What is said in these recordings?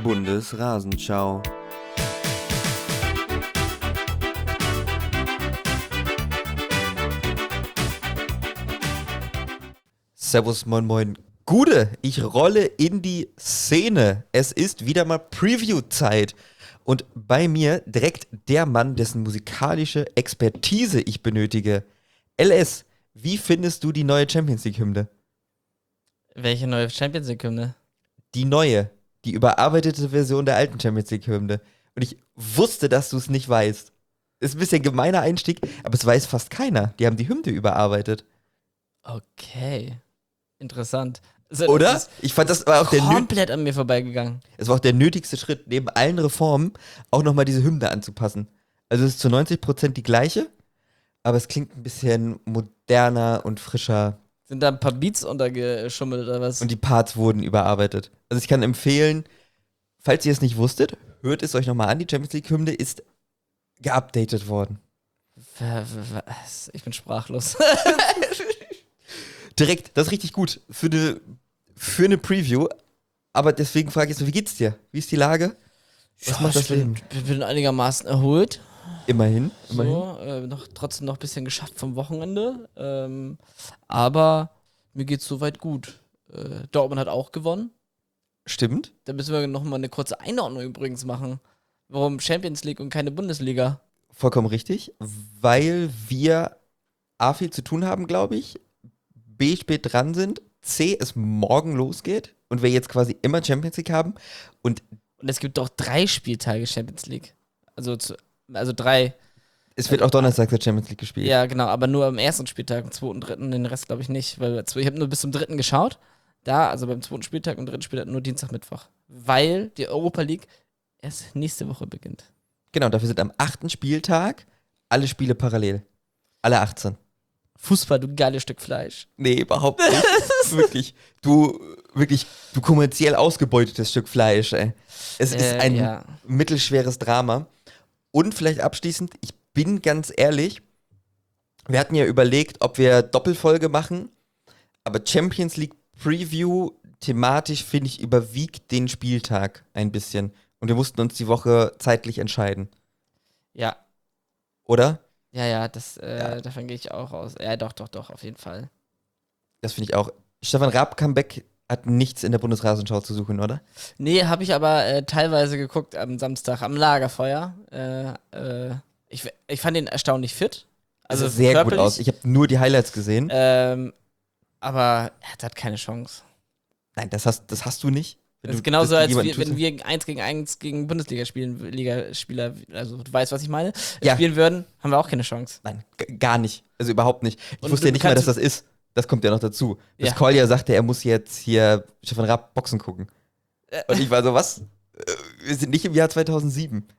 Bundesrasenschau. Servus, moin, moin. Gude, ich rolle in die Szene. Es ist wieder mal Preview-Zeit. Und bei mir direkt der Mann, dessen musikalische Expertise ich benötige. LS, wie findest du die neue Champions League-Hymne? Welche neue Champions League-Hymne? Die neue, die überarbeitete Version der alten Champions League-Hymne. Und ich wusste, dass du es nicht weißt. Ist ein bisschen gemeiner Einstieg, aber es weiß fast keiner. Die haben die Hymne überarbeitet. Okay. Interessant. Also, Oder? Ich fand, das war auch komplett an mir vorbeigegangen. Es war auch der nötigste Schritt, neben allen Reformen auch nochmal diese Hymne anzupassen. Also es ist zu 90% die gleiche, aber es klingt ein bisschen moderner und frischer. Sind da ein paar Beats untergeschummelt oder was? Und die Parts wurden überarbeitet. Also ich kann empfehlen, falls ihr es nicht wusstet, hört es euch nochmal an. Die Champions League-Hymne ist geupdatet worden. Was? Ich bin sprachlos. Direkt, das ist richtig gut für eine Preview. Aber deswegen frage ich so, wie geht's dir? Wie ist die Lage? Was macht das Leben? Ich bin einigermaßen erholt. Immerhin. So, trotzdem noch ein bisschen geschafft vom Wochenende. Aber mir geht's soweit gut. Dortmund hat auch gewonnen. Stimmt. Da müssen wir noch mal eine kurze Einordnung übrigens machen. Warum Champions League und keine Bundesliga? Vollkommen richtig. Weil wir A, viel zu tun haben, glaube ich. B, spät dran sind. C, es morgen losgeht. Und wir jetzt quasi immer Champions League haben. Und es gibt doch 3 Spieltage Champions League. Also 3. Es wird auch Donnerstag der Champions League gespielt. Ja, genau, aber nur am ersten Spieltag, am zweiten, dritten, den Rest glaube ich nicht. Weil ich habe nur bis zum dritten geschaut. Also beim zweiten Spieltag und dritten Spieltag nur Dienstag, Mittwoch. Weil die Europa League erst nächste Woche beginnt. Genau, dafür sind am 8. Spieltag alle Spiele parallel. Alle 18. Fußball, du geiles Stück Fleisch. Nee, überhaupt nicht. Wirklich. Du kommerziell ausgebeutetes Stück Fleisch, ey. Es ist ein mittelschweres Drama. Und vielleicht abschließend, ich bin ganz ehrlich, wir hatten ja überlegt, ob wir Doppelfolge machen, aber Champions League Preview thematisch, finde ich, überwiegt den Spieltag ein bisschen. Und wir mussten uns die Woche zeitlich entscheiden. Ja. Oder? Ja, davon gehe ich auch aus. Ja, doch, auf jeden Fall. Das finde ich auch. Stefan Raab Comeback hat nichts in der Bundesrasenschau zu suchen, oder? Nee, habe ich aber teilweise geguckt am Samstag am Lagerfeuer. Ich fand ihn erstaunlich fit. Also das sah sehr gut aus. Ich habe nur die Highlights gesehen. Aber er hat keine Chance. Nein, das hast du nicht. Das ist genauso, als wenn wir 1 gegen 1 gegen Bundesliga-Spieler, also du weißt, was ich meine, spielen würden, haben wir auch keine Chance. Nein, gar nicht. Also überhaupt nicht. Ich wusste ja nicht mal, dass das ist. Das kommt ja noch dazu. Dass Kolja sagte, er muss jetzt hier Stefan Raab Boxen gucken. Und ich war so, was? Wir sind nicht im Jahr 2007.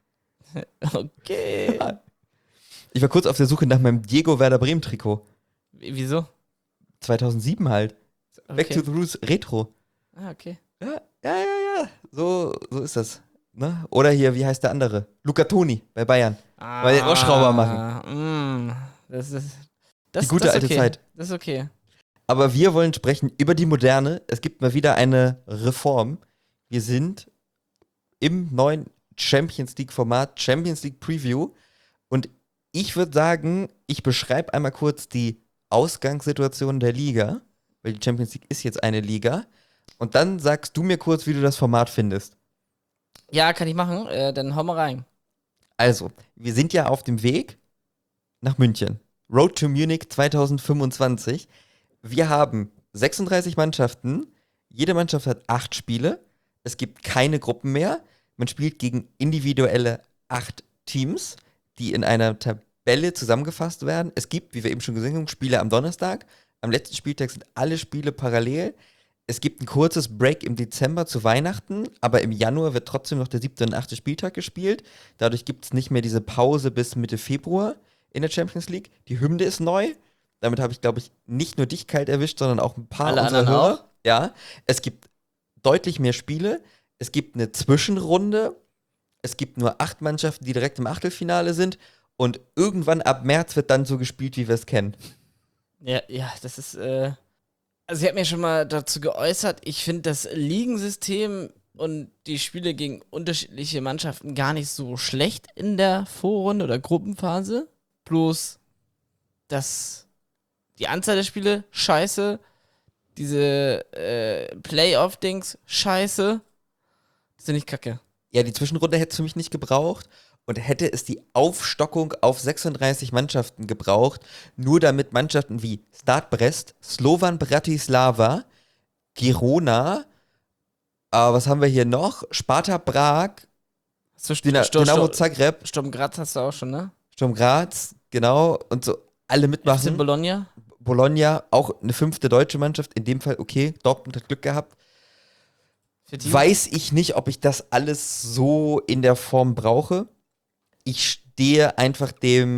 Okay. Ja. Ich war kurz auf der Suche nach meinem Diego Werder Bremen Trikot. Wieso? 2007 halt. Okay. Back to the Roots Retro. Ah, okay. Ja. So ist das. Ne? Oder hier, wie heißt der andere? Luca Toni bei Bayern. Weil den Ohrschrauber machen. Das ist die gute alte okay. Zeit. Das ist okay. Aber wir wollen sprechen über die Moderne. Es gibt mal wieder eine Reform. Wir sind im neuen Champions League-Format, Champions League Preview. Und ich würde sagen, ich beschreibe einmal kurz die Ausgangssituation der Liga, weil die Champions League ist jetzt eine Liga. Und dann sagst du mir kurz, wie du das Format findest. Ja, kann ich machen. Dann hau mal rein. Also, wir sind ja auf dem Weg nach München. Road to Munich 2025. Wir haben 36 Mannschaften. Jede Mannschaft hat 8 Spiele. Es gibt keine Gruppen mehr. Man spielt gegen individuelle 8 Teams, die in einer Tabelle zusammengefasst werden. Es gibt, wie wir eben schon gesehen haben, Spiele am Donnerstag. Am letzten Spieltag sind alle Spiele parallel. Es gibt ein kurzes Break im Dezember zu Weihnachten, aber im Januar wird trotzdem noch der 7. und 8. Spieltag gespielt. Dadurch gibt es nicht mehr diese Pause bis Mitte Februar in der Champions League. Die Hymne ist neu. Damit habe ich, glaube ich, nicht nur dich kalt erwischt, sondern auch ein paar alle unserer anderen Hörer. auch? Ja, es gibt deutlich mehr Spiele. Es gibt eine Zwischenrunde. Es gibt nur 8 Mannschaften, die direkt im Achtelfinale sind. Und irgendwann ab März wird dann so gespielt, wie wir es kennen. Ja, das ist, also ich habe mir schon mal dazu geäußert, ich finde das Ligensystem und die Spiele gegen unterschiedliche Mannschaften gar nicht so schlecht in der Vorrunde oder Gruppenphase. Bloß, dass die Anzahl der Spiele scheiße, diese Playoff-Dings scheiße, das ist nicht kacke. Ja, die Zwischenrunde hätte es für mich nicht gebraucht und hätte es die Aufstockung auf 36 Mannschaften gebraucht, nur damit Mannschaften wie Start Brest, Slovan Bratislava, Girona, was haben wir hier noch? Sparta Prag, Dynamo Zagreb, Sturm Graz hast du auch schon, ne? Sturm Graz, genau, und so alle FC mitmachen. Bologna. Bologna, auch eine 5. deutsche Mannschaft, in dem Fall okay, Dortmund hat Glück gehabt. Weiß ich nicht, ob ich das alles so in der Form brauche. Ich stehe einfach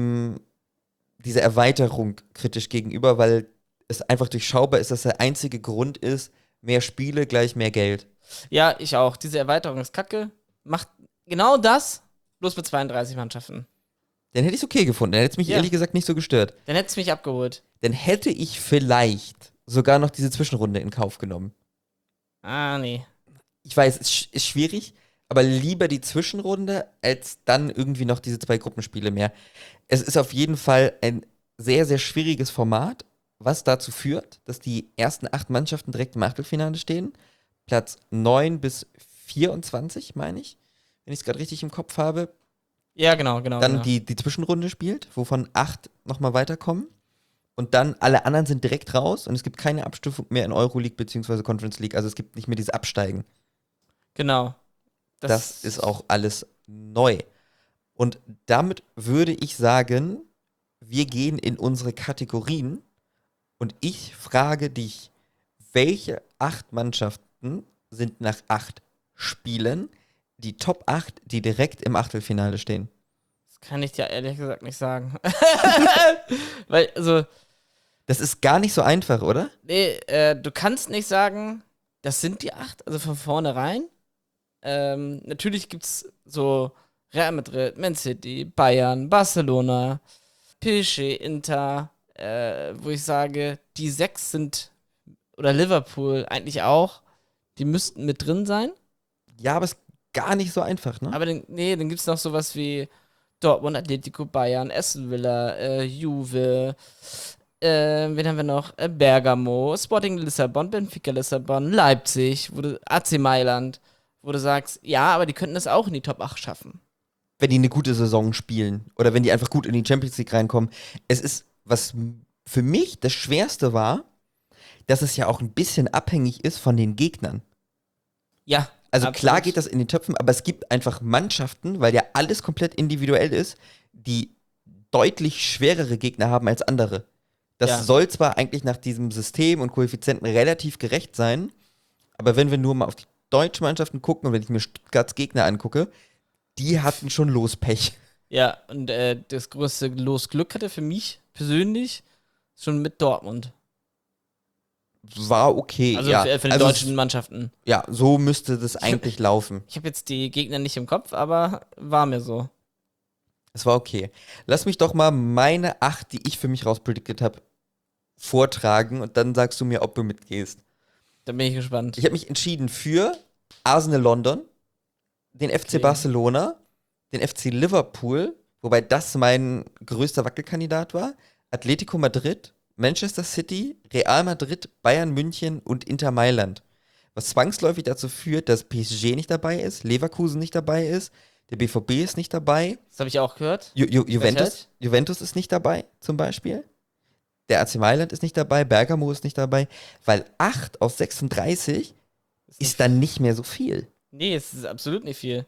dieser Erweiterung kritisch gegenüber, weil es einfach durchschaubar ist, dass der einzige Grund ist, mehr Spiele gleich mehr Geld. Ja, ich auch. Diese Erweiterung ist kacke. Macht genau das, bloß mit 32 Mannschaften. Dann hätte ich es okay gefunden. Dann hätte es mich ehrlich gesagt nicht so gestört. Dann hätte es mich abgeholt. Dann hätte ich vielleicht sogar noch diese Zwischenrunde in Kauf genommen. Ah, nee. Ich weiß, es ist schwierig, aber lieber die Zwischenrunde, als dann irgendwie noch diese 2 Gruppenspiele mehr. Es ist auf jeden Fall ein sehr, sehr schwieriges Format, was dazu führt, dass die ersten 8 Mannschaften direkt im Achtelfinale stehen. Platz 9 bis 24, meine ich, wenn ich es gerade richtig im Kopf habe. Ja, genau. Dann die Zwischenrunde spielt, wovon 8 nochmal weiterkommen. Und dann alle anderen sind direkt raus und es gibt keine Abstufung mehr in Euroleague bzw. Conference League. Also es gibt nicht mehr dieses Absteigen. Genau. Das ist auch alles neu. Und damit würde ich sagen, wir gehen in unsere Kategorien und ich frage dich, welche 8 Mannschaften sind nach 8 Spielen die Top 8, die direkt im Achtelfinale stehen? Das kann ich dir ehrlich gesagt nicht sagen. Weil, also. Das ist gar nicht so einfach, oder? Nee, du kannst nicht sagen, das sind die 8, also von vornherein. Natürlich gibt's so Real Madrid, Man City, Bayern, Barcelona, PSG, Inter, wo ich sage, die 6 sind, oder Liverpool eigentlich auch, die müssten mit drin sein. Ja, aber es ist gar nicht so einfach, ne? Aber dann gibt's noch sowas wie Dortmund, Atletico, Bayern, Aston Villa, Juve, wen haben wir noch? Bergamo, Sporting Lissabon, Benfica Lissabon, Leipzig, AC Mailand, wo du sagst, ja, aber die könnten das auch in die Top 8 schaffen. Wenn die eine gute Saison spielen oder wenn die einfach gut in die Champions League reinkommen. Es ist, was für mich das Schwerste war, dass es ja auch ein bisschen abhängig ist von den Gegnern. Ja. Also absolut. klar geht das in die Töpfen, aber es gibt einfach Mannschaften, weil ja alles komplett individuell ist, die deutlich schwerere Gegner haben als andere. Das soll zwar eigentlich nach diesem System und Koeffizienten relativ gerecht sein, aber wenn wir nur mal auf die deutschen Mannschaften gucken und wenn ich mir Stuttgarts Gegner angucke, die hatten schon Lospech. Ja, und das größte Losglück hatte für mich persönlich schon mit Dortmund. War okay, Also ja. für die deutschen Mannschaften. Ja, so müsste das eigentlich laufen. Ich habe jetzt die Gegner nicht im Kopf, aber war mir so. Es war okay. Lass mich doch mal meine 8, die ich für mich rauspredicted habe, vortragen und dann sagst du mir, ob du mitgehst. Da bin ich gespannt. Ich habe mich entschieden für Arsenal London, den FC Barcelona, den FC Liverpool, wobei das mein größter Wackelkandidat war, Atletico Madrid, Manchester City, Real Madrid, Bayern München und Inter Mailand. Was zwangsläufig dazu führt, dass PSG nicht dabei ist, Leverkusen nicht dabei ist, der BVB ist nicht dabei. Das habe ich auch gehört. Juventus ist nicht dabei, zum Beispiel. Der AC Mailand ist nicht dabei, Bergamo ist nicht dabei, weil 8 aus 36 ist dann nicht mehr so viel. Nee, es ist absolut nicht viel.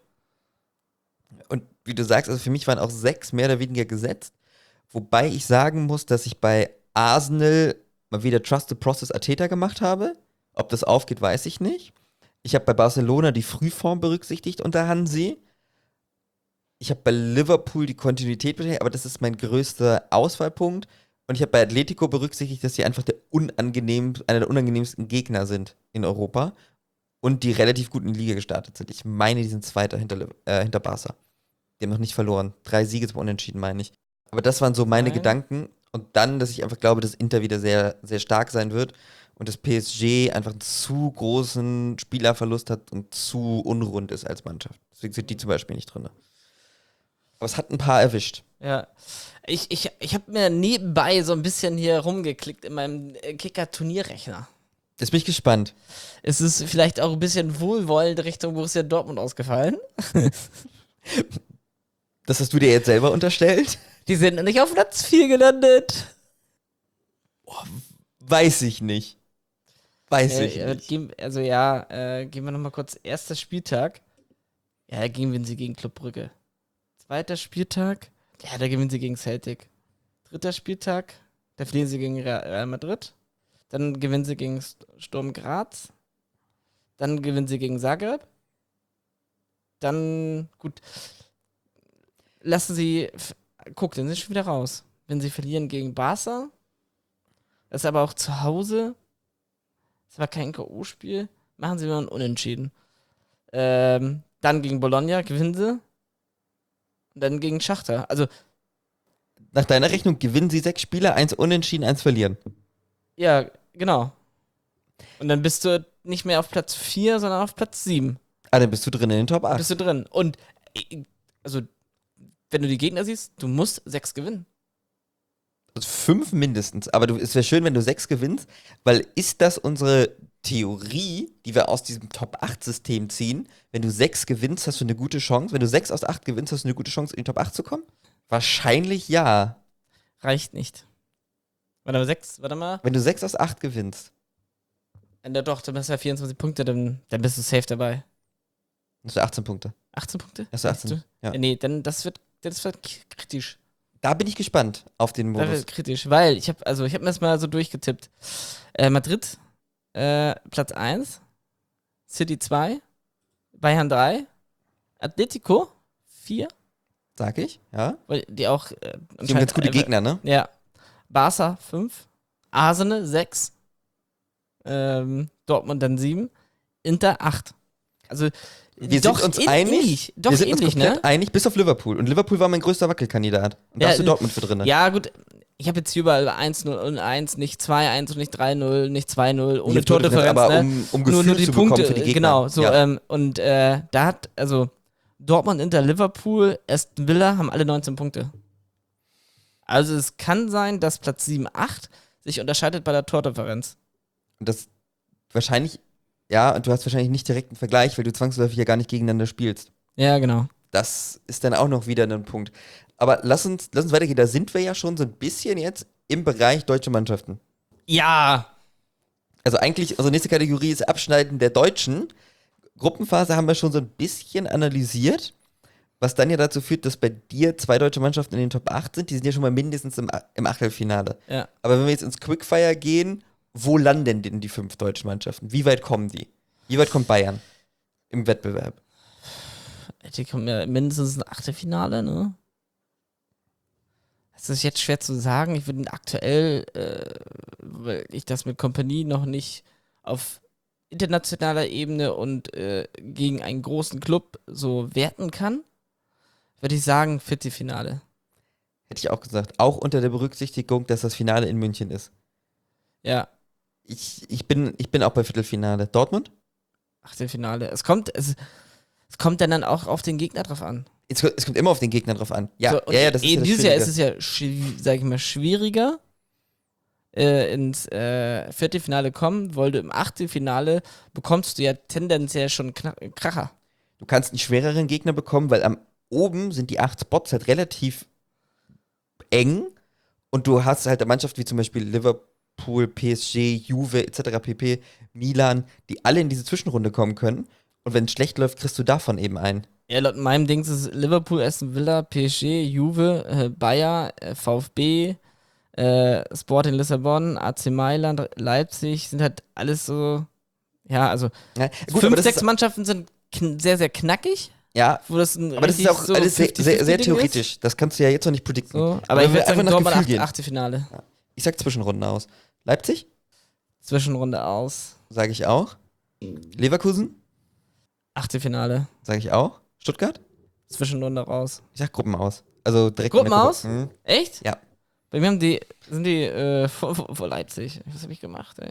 Und wie du sagst, also für mich waren auch 6 mehr oder weniger gesetzt. Wobei ich sagen muss, dass ich bei Arsenal mal wieder Trust the Process Arteta gemacht habe. Ob das aufgeht, weiß ich nicht. Ich habe bei Barcelona die Frühform berücksichtigt unter Hansi. Ich habe bei Liverpool die Kontinuität berücksichtigt, aber das ist mein größter Auswahlpunkt. Und ich habe bei Atletico berücksichtigt, dass sie einfach einer der unangenehmsten Gegner sind in Europa und die relativ gut in die Liga gestartet sind. Ich meine, die sind Zweiter hinter Barca. Die haben noch nicht verloren. 3 Siege zum Unentschieden, meine ich. Aber das waren so meine Gedanken. Und dann, dass ich einfach glaube, dass Inter wieder sehr, sehr stark sein wird. und das PSG einfach einen zu großen Spielerverlust hat und zu unrund ist als Mannschaft. Deswegen sind die zum Beispiel nicht drin. Aber es hat ein paar erwischt. Ja. Ich habe mir nebenbei so ein bisschen hier rumgeklickt in meinem Kicker-Turnierrechner. Jetzt bin ich gespannt. Es ist vielleicht auch ein bisschen wohlwollend Richtung Borussia Dortmund ausgefallen. Das hast du dir jetzt selber unterstellt? Die sind nicht auf Platz 4 gelandet. Weiß ich nicht. Nicht. Gehen wir nochmal kurz. Erster Spieltag. Ja, da gewinnen sie gegen Club Brügge. Zweiter Spieltag. Ja, da gewinnen sie gegen Celtic. Dritter Spieltag. Da verlieren sie gegen Real Madrid. Dann gewinnen sie gegen Sturm Graz. Dann gewinnen sie gegen Zagreb. Dann, gut. Lassen sie. Guck, dann sind sie schon wieder raus. Wenn sie verlieren gegen Barca. Das ist aber auch zu Hause. Das war kein K.O.-Spiel. Machen sie mal ein Unentschieden. Dann gegen Bologna gewinnen sie. Und dann gegen Schachter. Also. Nach deiner Rechnung gewinnen sie 6 Spiele, 1 unentschieden, 1 verlieren. Ja, genau. Und dann bist du nicht mehr auf Platz 4, sondern auf Platz 7. Ah, dann bist du drin in den Top 8. Bist du drin. Und, also, wenn du die Gegner siehst, du musst 6 gewinnen. Also 5 mindestens. Aber es wäre schön, wenn du 6 gewinnst, weil ist das unsere Theorie, die wir aus diesem Top-8-System ziehen? Wenn du 6 gewinnst, hast du eine gute Chance. Wenn du 6 aus 8 gewinnst, hast du eine gute Chance, in die Top 8 zu kommen? Wahrscheinlich ja. Reicht nicht. Warte mal. Wenn du 6 aus 8 gewinnst. Doch, dann hast du ja 24 Punkte, dann bist du safe dabei. Hast du 18 Punkte. 18 Punkte? Hast du 18? Ja. Nee, dann das wird kritisch. Da bin ich gespannt auf den Das Modus. wird kritisch, weil ich habe mir das mal so durchgetippt. Madrid, Platz 1, City 2, Bayern 3, Atletico 4, Sag ich, ja. weil die auch Die haben ganz gute Gegner, ne? Ja. Barca 5, Arsenal 6, Dortmund dann 7, Inter 8. Also Wir sind uns einig. Doch wir sind uns ähnlich, komplett ne? einig, bis auf Liverpool. Und Liverpool war mein größter Wackelkandidat. Und da hast du Dortmund für drin. Ja, gut. Ich habe jetzt hier überall 1-0 und 1, nicht 2-1 und nicht 3-0, nicht 2-0, ohne Tordifferenz. Aber ne? um Gefühl nur die zu Punkte, bekommen für die Gegner. Genau, so, ja. Und da hat, Dortmund, Inter, Liverpool, Aston Villa haben alle 19 Punkte. Also es kann sein, dass Platz 7, 8 sich unterscheidet bei der Tordifferenz. Und das wahrscheinlich, ja, und du hast wahrscheinlich nicht direkt einen Vergleich, weil du zwangsläufig ja gar nicht gegeneinander spielst. Ja, genau. Das ist dann auch noch wieder ein Punkt. Aber lass uns weitergehen. Da sind wir ja schon so ein bisschen jetzt im Bereich deutsche Mannschaften. Ja! Also eigentlich, unsere nächste Kategorie ist Abschneiden der Deutschen. Gruppenphase haben wir schon so ein bisschen analysiert, was dann ja dazu führt, dass bei dir 2 deutsche Mannschaften in den Top 8 sind. Die sind ja schon mal mindestens im Achtelfinale. Ja. Aber wenn wir jetzt ins Quickfire gehen, wo landen denn die 5 deutschen Mannschaften? Wie weit kommen die? Wie weit kommt Bayern im Wettbewerb? Die kommen ja mindestens ein Achtelfinale, ne? Das ist jetzt schwer zu sagen. Ich würde aktuell, weil ich das mit Kompanie noch nicht auf internationaler Ebene und gegen einen großen Club so werten kann, würde ich sagen Viertelfinale. Hätte ich auch gesagt. Auch unter der Berücksichtigung, dass das Finale in München ist. Ja. Ich bin auch bei Viertelfinale. Dortmund? Achtelfinale. Es kommt dann auch auf den Gegner drauf an. Es kommt immer auf den Gegner drauf an. Ja, So, das ist ja das dieses Jahr ist Schwierige. es ja, sag ich mal, schwieriger ins Viertelfinale kommen, weil du im Achtelfinale bekommst du ja tendenziell schon Kracher. Du kannst einen schwereren Gegner bekommen, weil oben sind die 8 Spots halt relativ eng und du hast halt eine Mannschaft wie zum Beispiel Liverpool, PSG, Juve etc. pp, Milan, die alle in diese Zwischenrunde kommen können. Und wenn es schlecht läuft, kriegst du davon eben ein. Ja, laut meinem Dings ist es Liverpool, Aston Villa, PSG, Juve, Bayer, VfB, Sporting Lissabon, AC Mailand, Leipzig, sind halt alles so, ja, also Ja, gut, 5, aber 6 Mannschaften sind sehr, sehr knackig. Ja, Wo das aber das ist auch so alles sehr, 50-50 sehr, sehr Ding theoretisch. Das kannst du ja jetzt noch nicht predikten. So, aber ich wenn würde wir sagen, einfach nach Dortmund Gefühl gehen. Achtelfinale. Ich sag Zwischenrunden aus. Leipzig, Zwischenrunde aus. sage ich auch. Leverkusen, Achtelfinale. sage ich auch. Stuttgart, Zwischenrunde raus. ich sag Gruppen aus. Also direkt Gruppen in der Gruppe. aus? Mhm. Echt? Ja. Bei mir sind die vor Leipzig. Was habe ich gemacht, ey?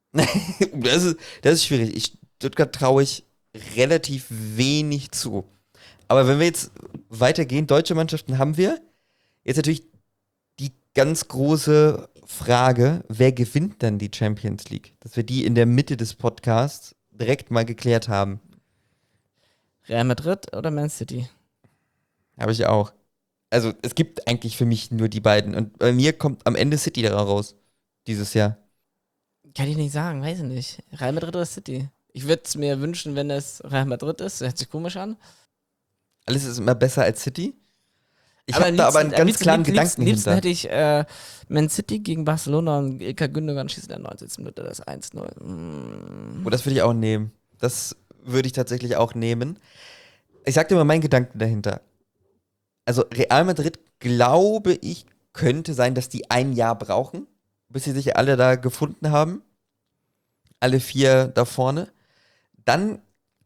Das ist schwierig. Stuttgart traue ich relativ wenig zu. Aber wenn wir jetzt weitergehen, deutsche Mannschaften haben wir. Jetzt natürlich die ganz große Frage, wer gewinnt dann die Champions League? Dass wir die in der Mitte des Podcasts direkt mal geklärt haben. Real Madrid oder Man City? Habe ich auch. Also es gibt eigentlich für mich nur die beiden. Und bei mir kommt am Ende City da raus. Dieses Jahr. Kann ich nicht sagen, weiß ich nicht. Real Madrid oder City? Ich würde es mir wünschen, wenn es Real Madrid ist. Das hört sich komisch an. Alles ist immer besser als City. Ich Aber habe da aber einen ganz klaren Gedanken liebsten hinter. hätte ich Man City gegen Barcelona und Ilkay Gündogan schießt in der 90. Minute das 1-0. Oh, das würde ich auch nehmen. Das würde ich tatsächlich auch nehmen. Ich sag dir mal meinen Gedanken dahinter. Also Real Madrid, glaube ich, könnte sein, dass die ein Jahr brauchen, bis sie sich alle da gefunden haben. Alle 4 da vorne. Dann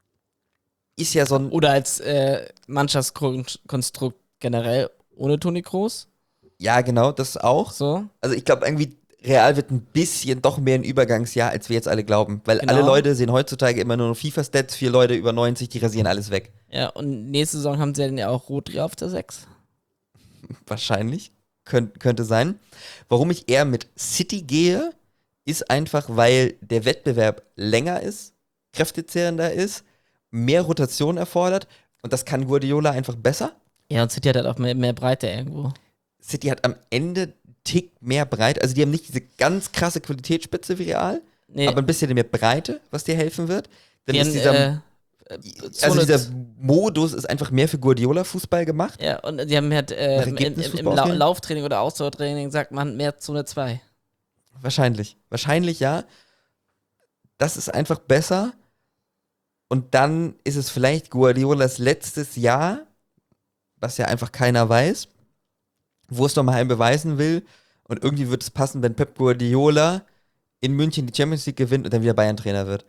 ist ja so ein... Oder als Mannschaftskonstrukt generell ohne Toni Kroos. Ja, genau, das auch. So. Also ich glaube irgendwie, Real wird ein bisschen doch mehr ein Übergangsjahr, als wir jetzt alle glauben. Weil Genau. alle Leute sehen heutzutage immer nur noch FIFA-Stats, 4 Leute über 90, die rasieren alles weg. Ja, und nächste Saison haben sie dann ja auch Rodri auf der 6. Wahrscheinlich. Könnte sein. Warum ich eher mit City gehe, ist einfach, weil der Wettbewerb länger ist, kräftezehrender ist, mehr Rotation erfordert und das kann Guardiola einfach besser. Ja, und City hat halt auch mehr Breite irgendwo. City hat am Ende einen Tick mehr Breite, also die haben nicht diese ganz krasse Qualitätsspitze wie Real, Nee, aber ein bisschen mehr Breite, was dir helfen wird. Dann die ist haben, dieser Modus ist einfach mehr für Guardiola-Fußball gemacht. ja, und die haben halt Nach im Ergebnisfußball auswählen? Lauftraining oder Ausdauertraining sagt man mehr Zone 2. Wahrscheinlich. Wahrscheinlich ja. Das ist einfach besser. Und dann ist es vielleicht Guardiolas letztes Jahr, was ja einfach keiner weiß, wo es nochmal einen beweisen will. Und irgendwie wird es passen, wenn Pep Guardiola in München die Champions League gewinnt und dann wieder Bayern-Trainer wird.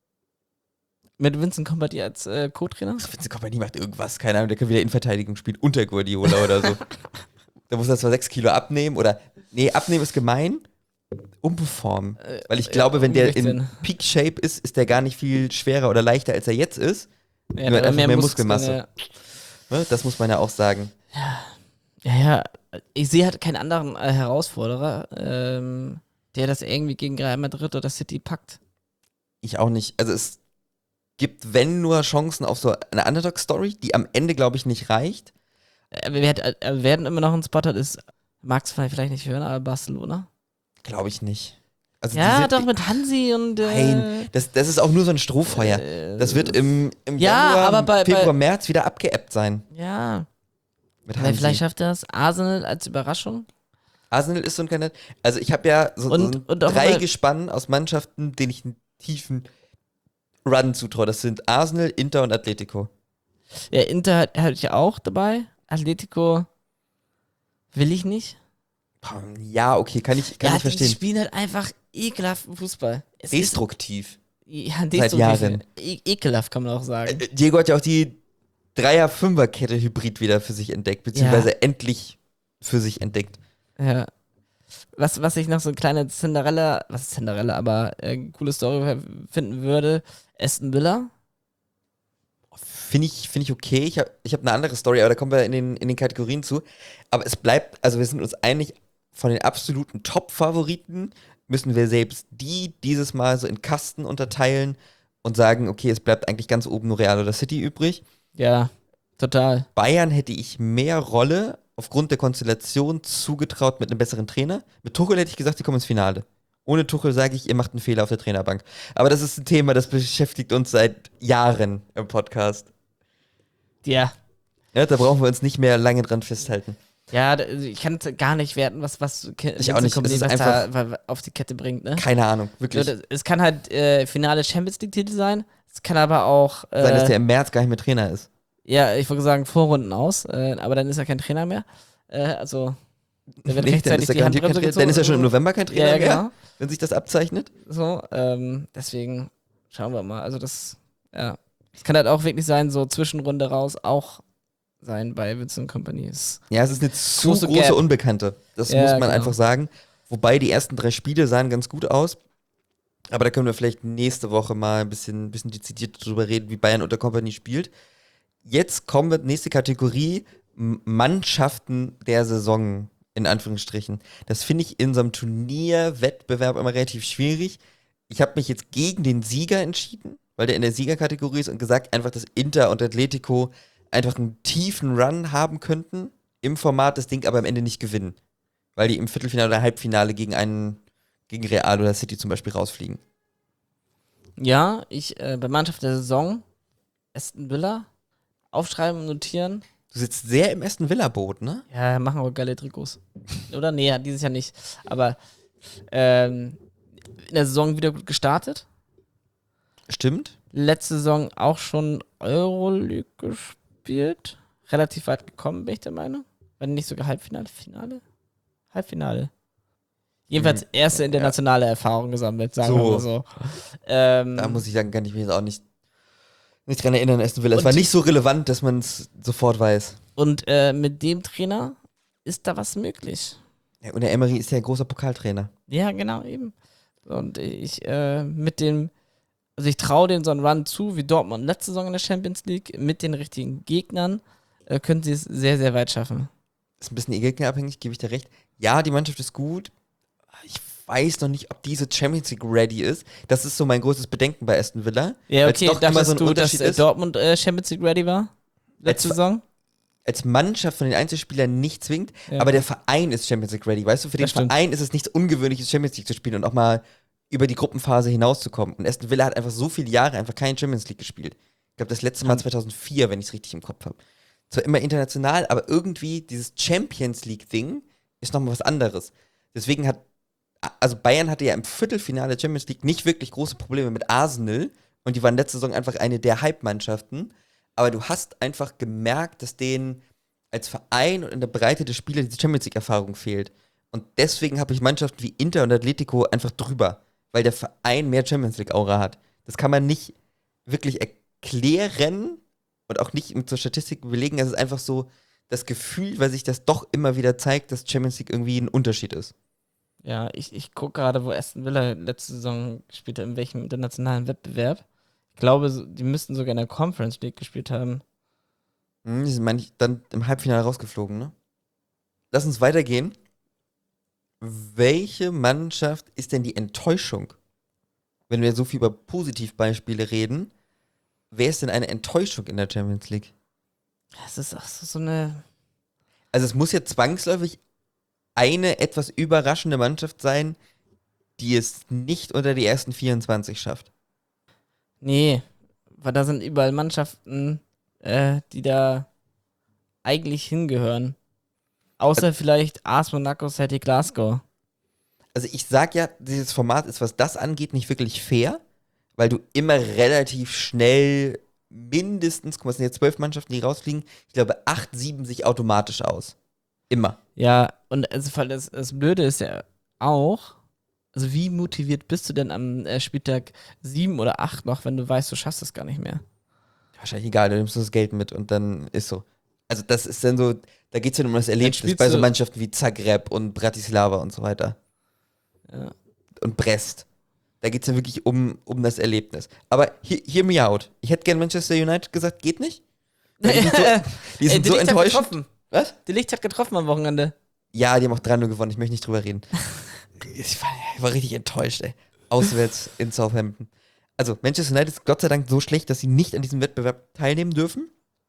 Mit Vincent Kompany als Co-Trainer? Vincent Kompany macht irgendwas, keine Ahnung, der kann wieder Innenverteidigung spielen unter Guardiola oder so. Da muss er zwar 6 Kilo abnehmen oder, nee, abnehmen ist gemein, umperformen. Weil ich glaube, wenn der in Peak-Shape ist, ist der gar nicht viel schwerer oder leichter, als er jetzt ist. Ja, Nur hat einfach mehr Muskeln, Muskelmasse. ja. Ne? Das muss man ja auch sagen. Ja, ich sehe halt keinen anderen Herausforderer, der das irgendwie gegen Real Madrid oder City packt. Ich auch nicht. Also es gibt, wenn nur, Chancen auf so eine Underdog-Story, die am Ende, glaube ich, nicht reicht. Wir werden immer noch einen Spot hat, ist, magst du vielleicht nicht hören, aber Barcelona. Glaube ich nicht. Also Ja, die sind, doch mit Hansi und Nein, das ist auch nur so ein Strohfeuer. Das wird im ja, Januar, aber Februar, März wieder abgeebbt sein. Ja, Mit weil Hansi. vielleicht schafft er das. Arsenal als Überraschung. Arsenal ist so ein Kandidat. Also ich habe ja so ein Und auch Dreigespann aus Mannschaften, denen ich einen tiefen Run zutraue. Das sind Arsenal, Inter und Atletico. Ja, Inter hatte ich auch dabei. Atletico will ich nicht. Ja, okay, kann ich Die verstehen. spielen halt einfach ekelhaften Fußball. Es ist, Destruktiv. ja, Seit destruktiv. Jahren. Ekelhaft kann man auch sagen. Diego hat ja auch die Dreier-Fünfer-Kette-Hybrid wieder für sich entdeckt, beziehungsweise endlich für sich entdeckt. Ja. Was ich noch so eine kleine Cinderella, was ist Cinderella, aber coole Story finden würde, Aston Villa. Finde ich okay. Ich hab eine andere Story, aber da kommen wir in den Kategorien zu. Aber es bleibt, also wir sind uns einig, von den absoluten Top-Favoriten müssen wir selbst die dieses Mal so in Kasten unterteilen und sagen, okay, es bleibt eigentlich ganz oben nur Real oder City übrig. Ja, total. Bayern hätte ich mehr Rolle aufgrund der Konstellation zugetraut mit einem besseren Trainer. Mit Tuchel hätte ich gesagt, sie kommen ins Finale. Ohne Tuchel sage ich, ihr macht einen Fehler auf der Trainerbank. Aber das ist ein Thema, das beschäftigt uns seit Jahren im Podcast. Ja. Ja, da brauchen wir uns nicht mehr lange dran festhalten. Ja, ich kann gar nicht werten, was Ich auch nicht. Es ist einfach da auf die Kette bringt, ne? keine Ahnung, wirklich. Es kann halt Finale Champions League-Titel sein. Es kann aber auch Sein, dass der im März gar nicht mehr Trainer ist. ja, ich würde sagen Vorrunden aus, aber dann ist er kein Trainer mehr. Also der wird Nee, dann ist er garantiert kein Trainer. Dann ist er schon im November kein Trainer ja, mehr, genau. wenn sich das abzeichnet. So, deswegen schauen wir mal. Also das, ja. Es kann halt auch wirklich sein, so Zwischenrunde raus auch sein bei Vincent Kompany. Ja, es ist eine zu Große große Gap. Unbekannte. Das Ja, muss man genau. einfach sagen. Wobei die ersten 3 Spiele sahen ganz gut aus. Aber da können wir vielleicht nächste Woche mal ein bisschen dezidiert drüber reden, wie Bayern unter Kompany spielt. Jetzt kommen wir, nächste Kategorie, Mannschaften der Saison, in Anführungsstrichen. Das finde ich in so einem Turnierwettbewerb immer relativ schwierig. Ich habe mich jetzt gegen den Sieger entschieden, weil der in der Siegerkategorie ist und gesagt einfach, dass Inter und Atletico einfach einen tiefen Run haben könnten im Format, das Ding aber am Ende nicht gewinnen. Weil die im Viertelfinale oder Halbfinale gegen Real oder City zum Beispiel rausfliegen. Ja, bei Mannschaft der Saison, Aston Villa, aufschreiben und notieren. Du sitzt sehr im Aston Villa-Boot, ne? Ja, machen wir geile Trikots. Oder? Nee, ja, dieses Jahr nicht. Aber in der Saison wieder gut gestartet. Stimmt. Letzte Saison auch schon Euroleague gespielt. Relativ weit gekommen, bin ich der Meinung. Wenn nicht sogar Halbfinale, Finale? Halbfinale. Jedenfalls erste internationale Erfahrung gesammelt, sagen wir mal so. Da muss ich sagen, kann ich mich jetzt auch nicht dran erinnern, Aston Villa. Es war nicht so relevant, dass man es sofort weiß. Und mit dem Trainer ist da was möglich. Ja, und der Emery ist ja ein großer Pokaltrainer. Ja, genau, eben. Und ich traue denen so einen Run zu, wie Dortmund letzte Saison in der Champions League, mit den richtigen Gegnern, können sie es sehr, sehr weit schaffen. Ist ein bisschen gegnerabhängig, gebe ich dir recht. Ja, die Mannschaft ist gut. Ich weiß noch nicht, ob diese Champions League ready ist. Das ist so mein größtes Bedenken bei Aston Villa. Ja, okay, dachtest du, dass ist. Dortmund Champions League ready war? Letzte Saison? Als Mannschaft von den Einzelspielern nicht zwingt, aber der Verein ist Champions League ready. Weißt du, für den Verein ist es nichts Ungewöhnliches, Champions League zu spielen und auch mal über die Gruppenphase hinauszukommen. Und Aston Villa hat einfach so viele Jahre einfach keine Champions League gespielt. Ich glaube, das letzte Mal 2004, wenn ich es richtig im Kopf habe. Zwar immer international, aber irgendwie dieses Champions League-Ding ist nochmal was anderes. Deswegen also Bayern hatte ja im Viertelfinale der Champions League nicht wirklich große Probleme mit Arsenal und die waren letzte Saison einfach eine der Hype-Mannschaften. Aber du hast einfach gemerkt, dass denen als Verein und in der Breite der Spieler diese Champions League-Erfahrung fehlt. Und deswegen habe ich Mannschaften wie Inter und Atletico einfach drüber, weil der Verein mehr Champions League-Aura hat. Das kann man nicht wirklich erklären und auch nicht mit so Statistiken belegen. Es ist einfach so das Gefühl, weil sich das doch immer wieder zeigt, dass Champions League irgendwie ein Unterschied ist. Ja, ich gucke gerade, wo Aston Villa letzte Saison gespielt hat, in welchem internationalen Wettbewerb. Ich glaube, die müssten sogar in der Conference League gespielt haben. Die sind, meine ich, dann im Halbfinale rausgeflogen, ne? Lass uns weitergehen. Welche Mannschaft ist denn die Enttäuschung? Wenn wir so viel über Positivbeispiele reden, wer ist denn eine Enttäuschung in der Champions League? Das ist auch so eine. Also es muss ja zwangsläufig eine etwas überraschende Mannschaft sein, die es nicht unter die ersten 24 schafft. Nee, weil da sind überall Mannschaften, die da eigentlich hingehören. Außer vielleicht AS Monaco, Celtic Glasgow. Also ich sag ja, dieses Format ist, was das angeht, nicht wirklich fair, weil du immer relativ schnell mindestens, guck mal, es sind jetzt 12 Mannschaften, die rausfliegen, ich glaube 8, 7 sich automatisch aus. Immer. Ja, und also das Blöde ist ja auch, also wie motiviert bist du denn am Spieltag 7 oder 8 noch, wenn du weißt, du schaffst es gar nicht mehr? Wahrscheinlich egal, du nimmst das Geld mit und dann ist so. Also das ist dann so, da geht es ja um das Dann Erlebnis spielst bei so du- Mannschaften wie Zagreb und Bratislava und so weiter. Ja. Und Brest. Da geht es ja wirklich um das Erlebnis. Aber hear me out. Ich hätte gern Manchester United gesagt, geht nicht. Weil die sind so Licht hat enttäuschend. getroffen. Was? Die Licht hat getroffen am Wochenende. Ja, die haben auch 3-0 gewonnen, ich möchte nicht drüber reden. Ich war richtig enttäuscht, ey. Auswärts in Southampton. Also, Manchester United ist Gott sei Dank so schlecht, dass sie nicht an diesem Wettbewerb teilnehmen dürfen.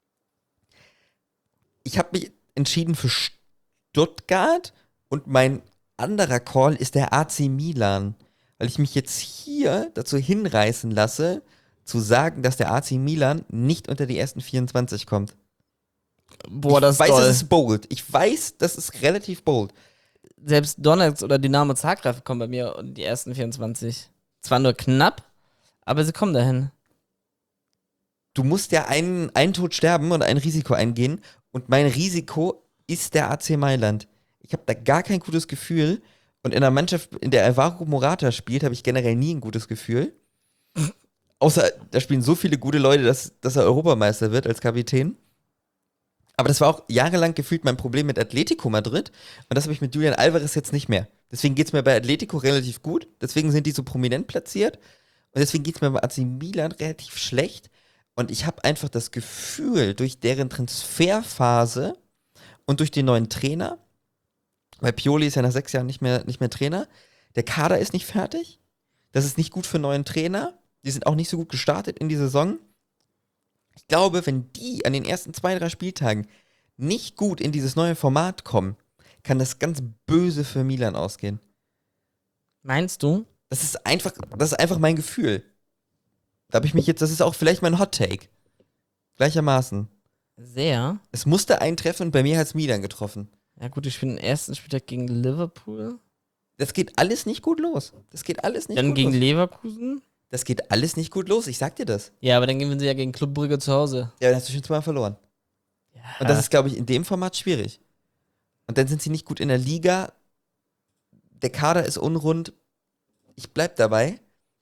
Ich habe mich entschieden für Stuttgart und mein anderer Call ist der AC Milan. Weil ich mich jetzt hier dazu hinreißen lasse, zu sagen, dass der AC Milan nicht unter die ersten 24 kommt. Boah, das Ich weiß, ist doll. das ist bold. Ich weiß, das ist relativ bold. Selbst Donetsk oder Dynamo Zagreb kommen bei mir in die ersten 24. Zwar nur knapp, aber sie kommen dahin. Du musst ja einen Tod sterben und ein Risiko eingehen. Und mein Risiko ist der AC Mailand. Ich habe da gar kein gutes Gefühl. Und in einer Mannschaft, in der Alvaro Morata spielt, habe ich generell nie ein gutes Gefühl. Außer, da spielen so viele gute Leute, dass er Europameister wird als Kapitän. Aber das war auch jahrelang gefühlt mein Problem mit Atletico Madrid. Und das habe ich mit Julian Alvarez jetzt nicht mehr. Deswegen geht es mir bei Atletico relativ gut. Deswegen sind die so prominent platziert. Und deswegen geht es mir bei AC Milan relativ schlecht. Und ich habe einfach das Gefühl, durch deren Transferphase und durch den neuen Trainer, weil Pioli ist ja nach 6 Jahren nicht mehr Trainer, der Kader ist nicht fertig. Das ist nicht gut für einen neuen Trainer. Die sind auch nicht so gut gestartet in die Saison. Ich glaube, wenn die an den ersten 2, 3 Spieltagen nicht gut in dieses neue Format kommen, kann das ganz böse für Milan ausgehen. Meinst du? Das ist einfach mein Gefühl. Da habe ich mich jetzt, das ist auch vielleicht mein Hot Take. Gleichermaßen. Sehr. Es musste eintreffen und bei mir hat es Milan getroffen. Ja gut, ich spiele den ersten Spieltag gegen Liverpool. Das geht alles nicht gut los. Dann gegen Leverkusen. Das geht alles nicht gut los, ich sag dir das. Ja, aber dann gewinnen sie ja gegen Club Brügge zu Hause. Ja, dann hast du schon 2-mal verloren. Ja. Und das ist, glaube ich, in dem Format schwierig. Und dann sind sie nicht gut in der Liga. Der Kader ist unrund. Ich bleib dabei.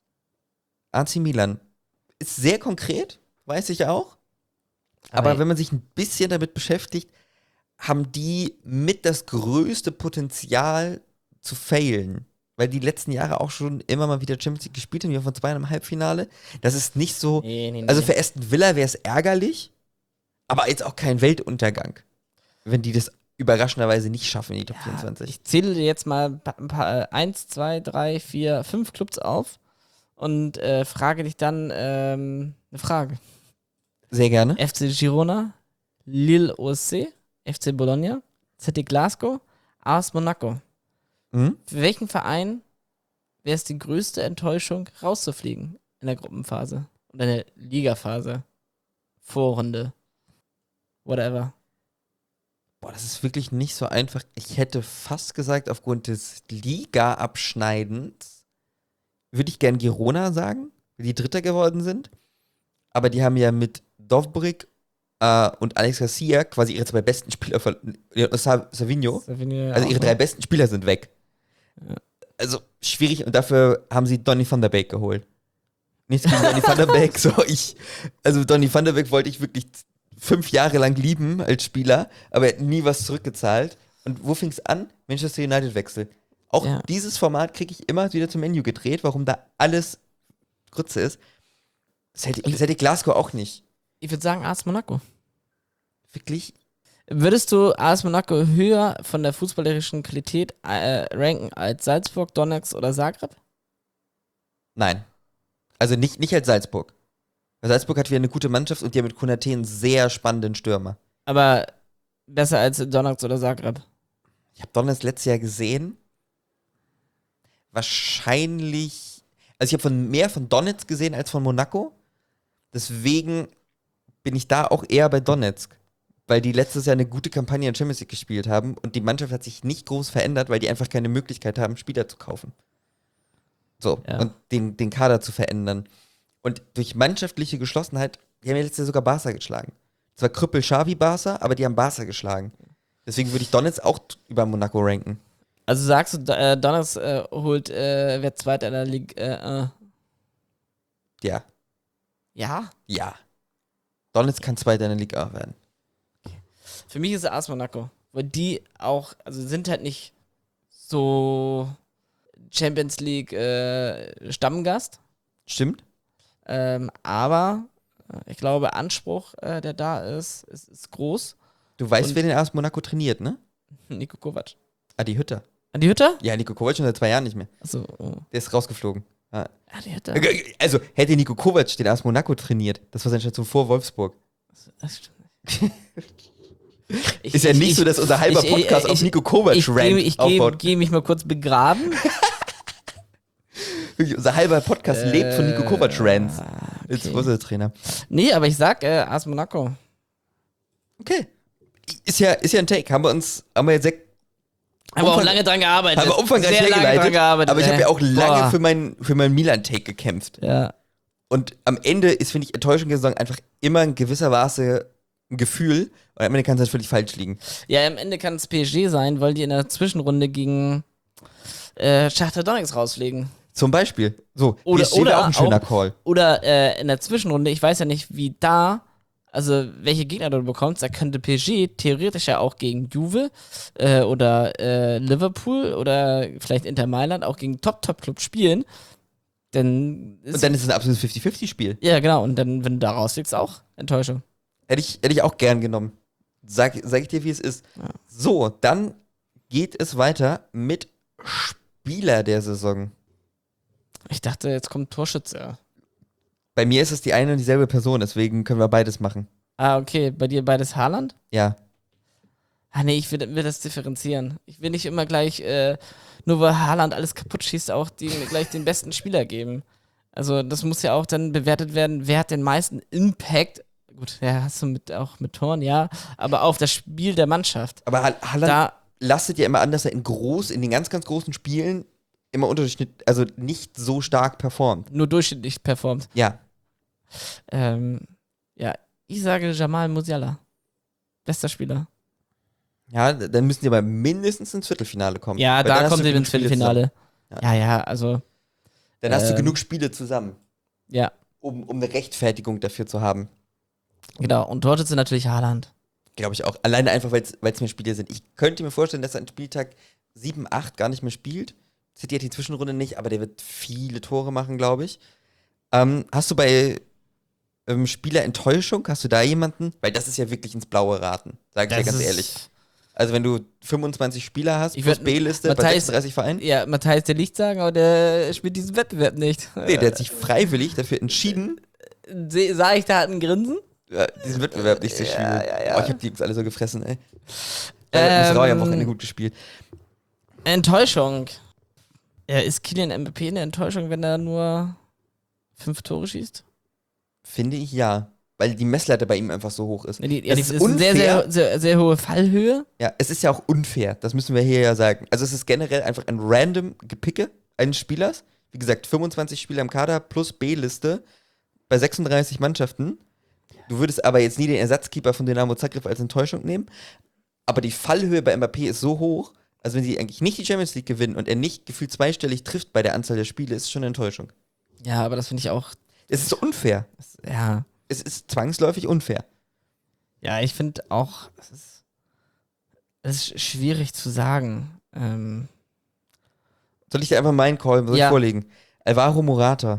AC Milan ist sehr konkret, weiß ich auch. Aber wenn man sich ein bisschen damit beschäftigt, haben die mit das größte Potenzial zu failen. Weil die letzten Jahre auch schon immer mal wieder Champions League gespielt haben, die waren von 2 im Halbfinale. Das ist nicht so. Nee. Also für Aston Villa wäre es ärgerlich, aber jetzt auch kein Weltuntergang, wenn die das überraschenderweise nicht schaffen in die Top 24. Ich zähle dir jetzt mal ein paar 1, 2, 3, 4, 5 Clubs auf und frage dich dann eine Frage. Sehr gerne. FC Girona, Lille OSC, FC Bologna, ZD Glasgow, AS Monaco. Mhm. Für welchen Verein wäre es die größte Enttäuschung, rauszufliegen in der Gruppenphase oder in der Ligaphase? Vorrunde. Whatever. Boah, das ist wirklich nicht so einfach. Ich hätte fast gesagt, aufgrund des Liga-Abschneidens würde ich gern Girona sagen, weil die Dritter geworden sind. Aber die haben ja mit Dovbrik und Alex Garcia quasi ihre 2 besten Spieler Savinho. Also ihre 3 besten Spieler sind weg. Ja. Also schwierig und dafür haben sie Donny van der Beek geholt. Nichts gegen Donny van der Beek. Also Donny van der Beek wollte ich wirklich 5 Jahre lang lieben als Spieler, aber er hat nie was zurückgezahlt. Und wo fing es an? Manchester United-Wechsel. Auch dieses Format kriege ich immer wieder zum Menü gedreht, warum da alles Grütze ist. Das hätte Glasgow auch nicht. Ich würde sagen AS Monaco. Wirklich? Würdest du AS Monaco höher von der fußballerischen Qualität ranken als Salzburg, Donetsk oder Zagreb? Nein. Also nicht als Salzburg. Weil Salzburg hat wieder eine gute Mannschaft und die haben mit Konaté einen sehr spannenden Stürmer. Aber besser als Donetsk oder Zagreb? Ich habe Donetsk letztes Jahr gesehen. Wahrscheinlich. Also ich habe mehr von Donetsk gesehen als von Monaco. Deswegen bin ich da auch eher bei Donetsk. Weil die letztes Jahr eine gute Kampagne in Champions League gespielt haben und die Mannschaft hat sich nicht groß verändert, weil die einfach keine Möglichkeit haben, Spieler zu kaufen. So, Ja. und den Kader zu verändern. Und durch mannschaftliche Geschlossenheit, die haben ja letztes Jahr sogar Barca geschlagen. Zwar Krüppel Xavi Barca, aber die haben Barca geschlagen. Deswegen würde ich Donetsk auch über Monaco ranken. Also sagst du, Donetsk wird Zweiter in der Liga? Ja. Ja? Ja. Donetsk kann Zweiter in der Liga werden. Für mich ist es AS Monaco. Weil die auch, also sind halt nicht so Champions League Stammgast. Stimmt? Aber ich glaube, Anspruch, der da ist groß. Du weißt, Und- wer den AS Monaco trainiert, ne? Nico Kovac. Adi Hütter. Adi Hütter? Ja, Nico Kovac schon seit 2 Jahren nicht mehr. Achso. Oh. Der ist rausgeflogen. Ja. Adi Hütter. Also, hätte Nico Kovac den AS Monaco trainiert, das war seine Station vor Wolfsburg. Das stimmt nicht. Ist ja nicht so, dass unser halber Podcast auf Nico Kovac rankt Ich aufbaut. gehe mich mal kurz begraben. Wirklich, unser halber Podcast lebt von Nico Kovac Rants. Als okay. Russell-Trainer. Nee, aber ich sag AS Monaco. Okay. Ist ja ein Take. Haben wir jetzt sehr Haben wir auch lange dran gearbeitet. haben wir umfangreich Sehr lange hergeleitet, dran gearbeitet. aber ich habe ja auch lange Boah. für meinen Milan-Take gekämpft. Ja. Und am Ende ist, finde ich, Enttäuschung der Saison einfach immer in gewisser Maße ein Gefühl. Und am Ende kann es halt völlig falsch liegen. Ja, am Ende kann es PSG sein, weil die in der Zwischenrunde gegen Schachtar Donetsk rausfliegen. Zum Beispiel. So, Oder- PSG wäre oder auch ein schöner auch- Call. Oder in der Zwischenrunde, ich weiß ja nicht, wie da Also, welche Gegner du bekommst, da könnte PSG theoretisch ja auch gegen Juve oder Liverpool oder vielleicht Inter Mailand auch gegen Top-Club spielen. Dann Und dann ist es ein absolutes 50-50-Spiel. ja, genau. Und dann, wenn du da rausfliegst, auch Enttäuschung. Hätte ich auch gern genommen. Sag ich dir, wie es ist. Ja. So, dann geht es weiter mit Spieler der Saison. Ich dachte, jetzt kommt Torschütze. Bei mir ist es die eine und dieselbe Person, deswegen können wir beides machen. Ah, okay. Bei dir beides Haaland? Ja. Ah, nee, ich will das differenzieren. Ich will nicht immer gleich, nur weil Haaland alles kaputt schießt, auch gleich den besten Spieler geben. Also, das muss ja auch dann bewertet werden, wer hat den meisten Impact. Gut, ja, hast du auch mit Toren, ja, aber auf das Spiel der Mannschaft. Aber Haaland lastet ja immer an, dass er in den ganz, ganz großen Spielen immer unterdurchschnittlich, also nicht so stark performt. Nur durchschnittlich performt. Ja. Ja, ich sage Jamal Musiala. Bester Spieler. Ja, dann müssen die aber mindestens ins Viertelfinale kommen. Ja, Weil dann da hast kommt du er genug ins Spiele Viertelfinale. zusammen. Ja, also, Dann hast du genug Spiele zusammen, ja, um eine Rechtfertigung dafür zu haben. genau. Und Torschütze natürlich Haaland. Glaube ich auch. Alleine einfach, weil es mehr Spiele sind. Ich könnte mir vorstellen, dass er an Spieltag 7, 8 gar nicht mehr spielt. City hat die Zwischenrunde nicht, aber der wird viele Tore machen, glaube ich. Hast du bei Spielerenttäuschung, hast du da jemanden? Weil das ist ja wirklich ins Blaue raten, sage ich dir ganz ehrlich. Also wenn du 25 Spieler hast, plus B-Liste bei 36 Vereinen. Ja, Matthijs der Licht sagen, aber der spielt diesen Wettbewerb nicht. Nee, der hat sich freiwillig dafür entschieden, Sah ich da ein Grinsen? diesen Wettbewerb nicht zu spielen. Ja. Oh, ich hab die Jungs alle so gefressen, ey. Misrau ja am Wochenende gut gespielt. Enttäuschung. Ja, ist Kylian Mbappé eine Enttäuschung, wenn er nur 5 Tore schießt? Finde ich ja. Weil die Messlatte bei ihm einfach so hoch ist. Ja, das Das ist ist eine unfair. sehr hohe Fallhöhe. Ja, es ist ja auch unfair. Das müssen wir hier ja sagen. Also es ist generell einfach ein random Gepicke eines Spielers. Wie gesagt, 25 Spieler im Kader plus B-Liste bei 36 Mannschaften. Du würdest aber jetzt nie den Ersatzkeeper von Dynamo Zagreb als Enttäuschung nehmen. Aber die Fallhöhe bei Mbappé ist so hoch, also wenn sie eigentlich nicht die Champions League gewinnen und er nicht gefühlt zweistellig trifft bei der Anzahl der Spiele, ist es schon eine Enttäuschung. Ja, aber das finde ich auch. Es ist so unfair. Ja. Es ist zwangsläufig unfair. Ja, ich finde auch, es ist schwierig zu sagen. Soll ich dir einfach meinen Call vorlegen? Alvaro Morata.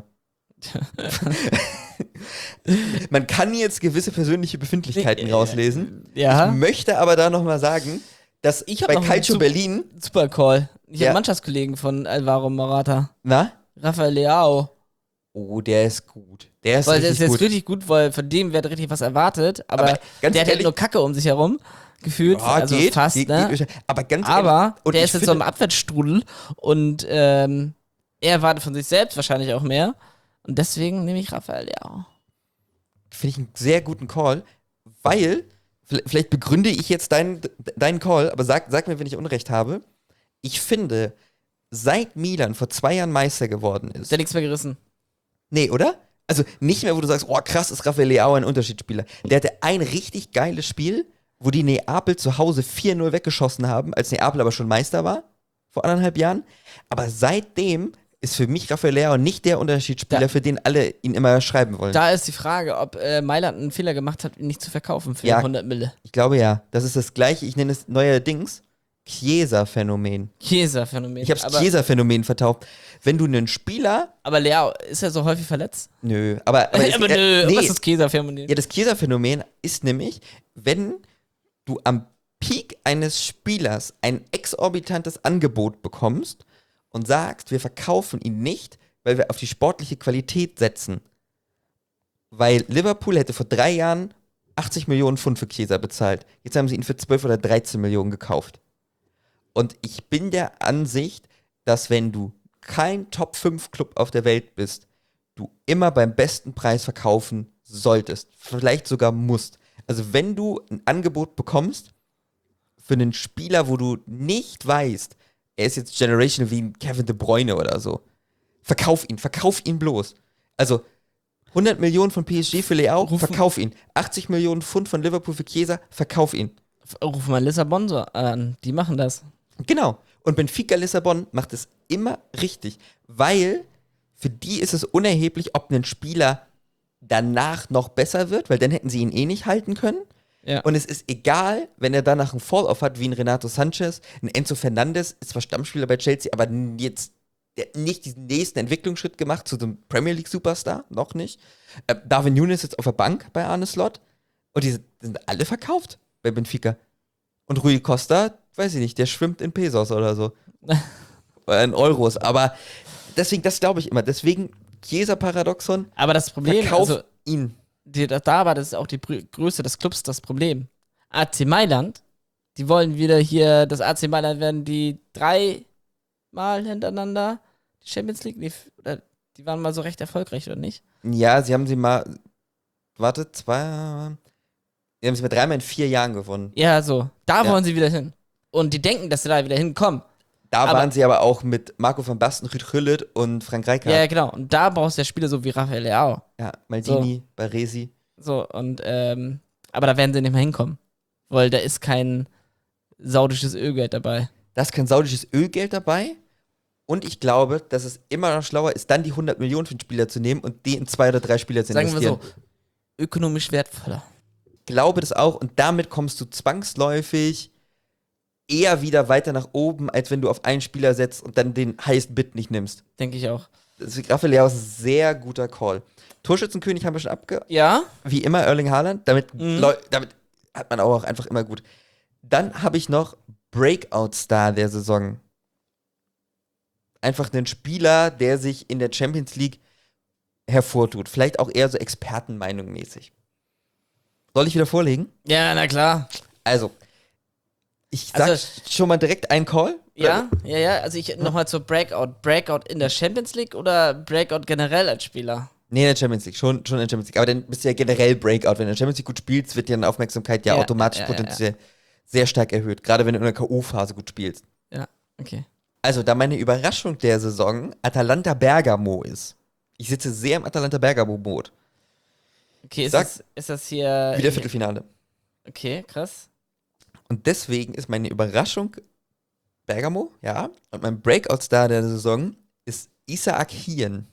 Man kann jetzt gewisse persönliche Befindlichkeiten rauslesen. Ja. Ich möchte aber da nochmal sagen, dass Ich hab bei noch einen Calcio Berlin. Super Call. Ich Ja. habe Mannschaftskollegen von Alvaro Morata. Na? Rafael Leao. Oh, der ist gut. Der ist Weil der richtig ist jetzt gut. richtig gut, weil von dem wird richtig was erwartet. Aber ganz der hat halt ehrlich- nur Kacke um sich herum gefühlt. Ja, also geht, fast, geht, ne? geht, aber ganz Aber ehrlich, und der ich ist jetzt so im finde- Abwärtsstrudel und er erwartet von sich selbst wahrscheinlich auch mehr. Und deswegen nehme ich Rafael Leao. Finde ich einen sehr guten Call, weil, vielleicht begründe ich jetzt deinen Call, aber sag mir, wenn ich Unrecht habe. Ich finde, seit Milan vor 2 Jahren Meister geworden ist. Ist ja nichts mehr gerissen. Nee, oder? Also nicht mehr, wo du sagst, oh krass, ist Rafael Leao ein Unterschiedsspieler. Der hatte ein richtig geiles Spiel, wo die Neapel zu Hause 4-0 weggeschossen haben, als Neapel aber schon Meister war, vor 1,5 Jahren. Aber seitdem ist für mich Rafael Leao nicht der Unterschiedsspieler, für den alle ihn immer schreiben wollen. Da ist die Frage, ob Mailand einen Fehler gemacht hat, ihn nicht zu verkaufen für Ja. 100 Mille. Ich glaube ja. Das ist das gleiche, ich nenne es neuerdings Chiesa-Phänomen. Chiesa-Phänomen. Ich habe es Chiesa-Phänomen vertauft. Wenn du einen Spieler. Aber Leao, ist er so häufig verletzt? Nö, aber Aber es- nö, nee, was ist das Chiesa-Phänomen? ja, das Chiesa-Phänomen ist nämlich, wenn du am Peak eines Spielers ein exorbitantes Angebot bekommst und sagst, wir verkaufen ihn nicht, weil wir auf die sportliche Qualität setzen. Weil Liverpool hätte vor 3 Jahren 80 Millionen Pfund für Chiesa bezahlt. Jetzt haben sie ihn für 12 oder 13 Millionen gekauft. Und ich bin der Ansicht, dass wenn du kein Top-5-Club auf der Welt bist, du immer beim besten Preis verkaufen solltest. Vielleicht sogar musst. Also wenn du ein Angebot bekommst für einen Spieler, wo du nicht weißt, er ist jetzt generational wie ein Kevin De Bruyne oder so, verkauf ihn bloß. Also 100 Millionen von PSG für Leao, verkauf ihn. 80 Millionen Pfund von Liverpool für Chiesa, verkauf ihn. Ruf mal Lissabon so an, die machen das. Genau. Und Benfica Lissabon macht es immer richtig, weil für die ist es unerheblich, ob ein Spieler danach noch besser wird, weil dann hätten sie ihn eh nicht halten können. Ja. Und es ist egal, wenn er danach einen Fall-Off hat, wie ein Renato Sanchez, ein Enzo Fernandes, ist zwar Stammspieler bei Chelsea, aber jetzt der hat nicht diesen nächsten Entwicklungsschritt gemacht zu dem Premier League Superstar, noch nicht. Darwin Núñez jetzt auf der Bank bei Arne Slot und die sind alle verkauft bei Benfica. Und Rui Costa, weiß ich nicht, der schwimmt in Pesos oder so. Oder in Euros, aber deswegen, das glaube ich immer, deswegen Chiesa-Paradoxon, Aber das Problem, verkauf also ihn. da war das auch die Größe des Clubs das Problem. AC Mailand, die wollen wieder hier, das AC Mailand werden die 3-mal hintereinander die Champions League, die waren mal so recht erfolgreich, oder nicht? Ja, sie haben sie mal, warte, sie haben sie mal 3-mal in 4 Jahren gewonnen. Ja, so. Da Ja. wollen sie wieder hin. Und die denken, dass sie da wieder hinkommen. Da Aber- waren sie aber auch mit Marco van Basten, Ruud Gullit und Frank Rijkaard. Ja, genau. Und da brauchst du ja Spieler so wie Rafael Leao. Ja, Maldini, Baresi. So, und, aber da werden sie nicht mehr hinkommen. Weil da ist kein saudisches Ölgeld dabei. Da ist kein saudisches Ölgeld dabei. Und ich glaube, dass es immer noch schlauer ist, dann die 100 Millionen für einen Spieler zu nehmen und die in 2 oder 3 Spieler zu Sagen wir investieren. so, ökonomisch wertvoller. Ich glaube das auch. Und damit kommst du zwangsläufig eher wieder weiter nach oben, als wenn du auf einen Spieler setzt und dann den Highest Bid nicht nimmst. Denke ich auch. Deswegen Rafael Leao ist ein sehr guter Call. Torschützenkönig haben wir schon Ja? wie immer Erling Haaland. Damit Mhm. hat man auch einfach immer gut. Dann habe ich noch Breakout-Star der Saison. Einfach einen Spieler, der sich in der Champions League hervortut. Vielleicht auch eher so Expertenmeinung mäßig. Soll ich wieder vorlegen? Ja, na klar. Also, ich sag Also- schon mal direkt einen Call. Ja. Also ich nochmal zur Breakout. Breakout in der Champions League oder Breakout generell als Spieler? Nee, in der Champions League, schon in der Champions League. Aber dann bist du ja generell Breakout. Wenn du in der Champions League gut spielst, wird deine Aufmerksamkeit ja automatisch potenziell sehr stark erhöht. Gerade wenn du in der K.O.-Phase gut spielst. Ja, okay. Also, da meine Überraschung der Saison Atalanta Bergamo ist. Ich sitze sehr im Atalanta Bergamo-Boot. Okay, Sag- ist das hier. Wieder Viertelfinale. Okay, krass. Und deswegen ist meine Überraschung Bergamo, ja. Und mein Breakout-Star der Saison ist Isaac Hien.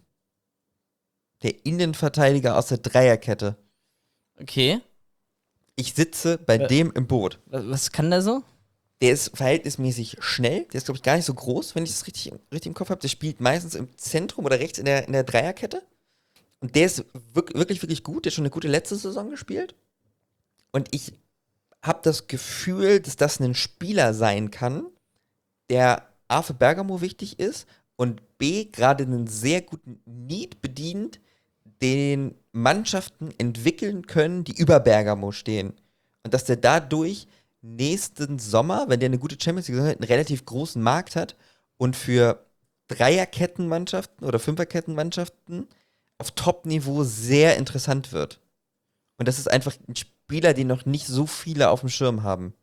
Der Innenverteidiger aus der Dreierkette. Okay. Ich sitze bei dem im Boot. Was kann der so? Der ist verhältnismäßig schnell. Der ist, glaube ich, gar nicht so groß, wenn ich das richtig im Kopf habe. Der spielt meistens im Zentrum oder rechts in der Dreierkette. Und der ist wirklich, wirklich gut. Der hat schon eine gute letzte Saison gespielt. Und ich habe das Gefühl, dass das ein Spieler sein kann, der A für Bergamo wichtig ist und B gerade einen sehr guten Need bedient, den Mannschaften entwickeln können, die über Bergamo stehen. Und dass der dadurch nächsten Sommer, wenn der eine gute Champions League hat, einen relativ großen Markt hat und für Dreierkettenmannschaften oder Fünferkettenmannschaften auf Top-Niveau sehr interessant wird. Und das ist einfach ein Spieler, den noch nicht so viele auf dem Schirm haben.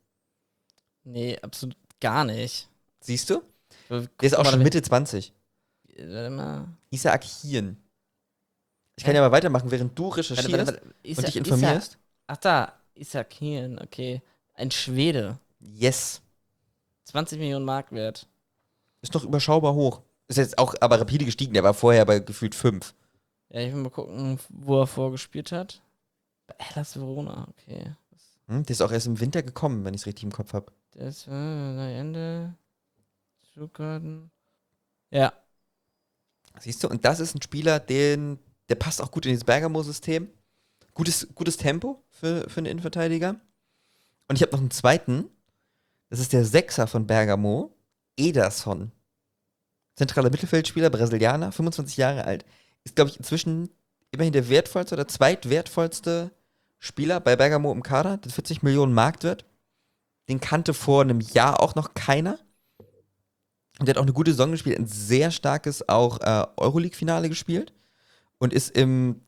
Nee, absolut gar nicht. Siehst du? Der Der ist auch schon Mitte 20. Warte mal. Isaac Hien. Ich kann ja mal weitermachen, während du recherchierst und dich informierst. Ach da, Isaac Hien, okay. Ein Schwede. Yes. 20 Millionen Mark wert. Ist noch überschaubar hoch. Ist jetzt auch aber rapide gestiegen. Der war vorher bei gefühlt 5. Ja, ich will mal gucken, wo er vorgespielt hat. Bei Hellas Verona, okay. Der ist auch erst im Winter gekommen, wenn ich es richtig im Kopf habe. Das war Ende. Stuttgarten. Ja. Siehst du? Und das ist ein Spieler, der passt auch gut in dieses Bergamo-System. Gutes Tempo für einen Innenverteidiger. Und ich habe noch einen zweiten. Das ist der Sechser von Bergamo, Ederson. Zentraler Mittelfeldspieler, Brasilianer, 25 Jahre alt. Ist, glaube ich, inzwischen immerhin der wertvollste oder zweitwertvollste Spieler bei Bergamo im Kader, der 40 Millionen Marktwert. Den kannte vor einem Jahr auch noch keiner. Und der hat auch eine gute Saison gespielt, ein sehr starkes auch Euroleague-Finale gespielt und ist im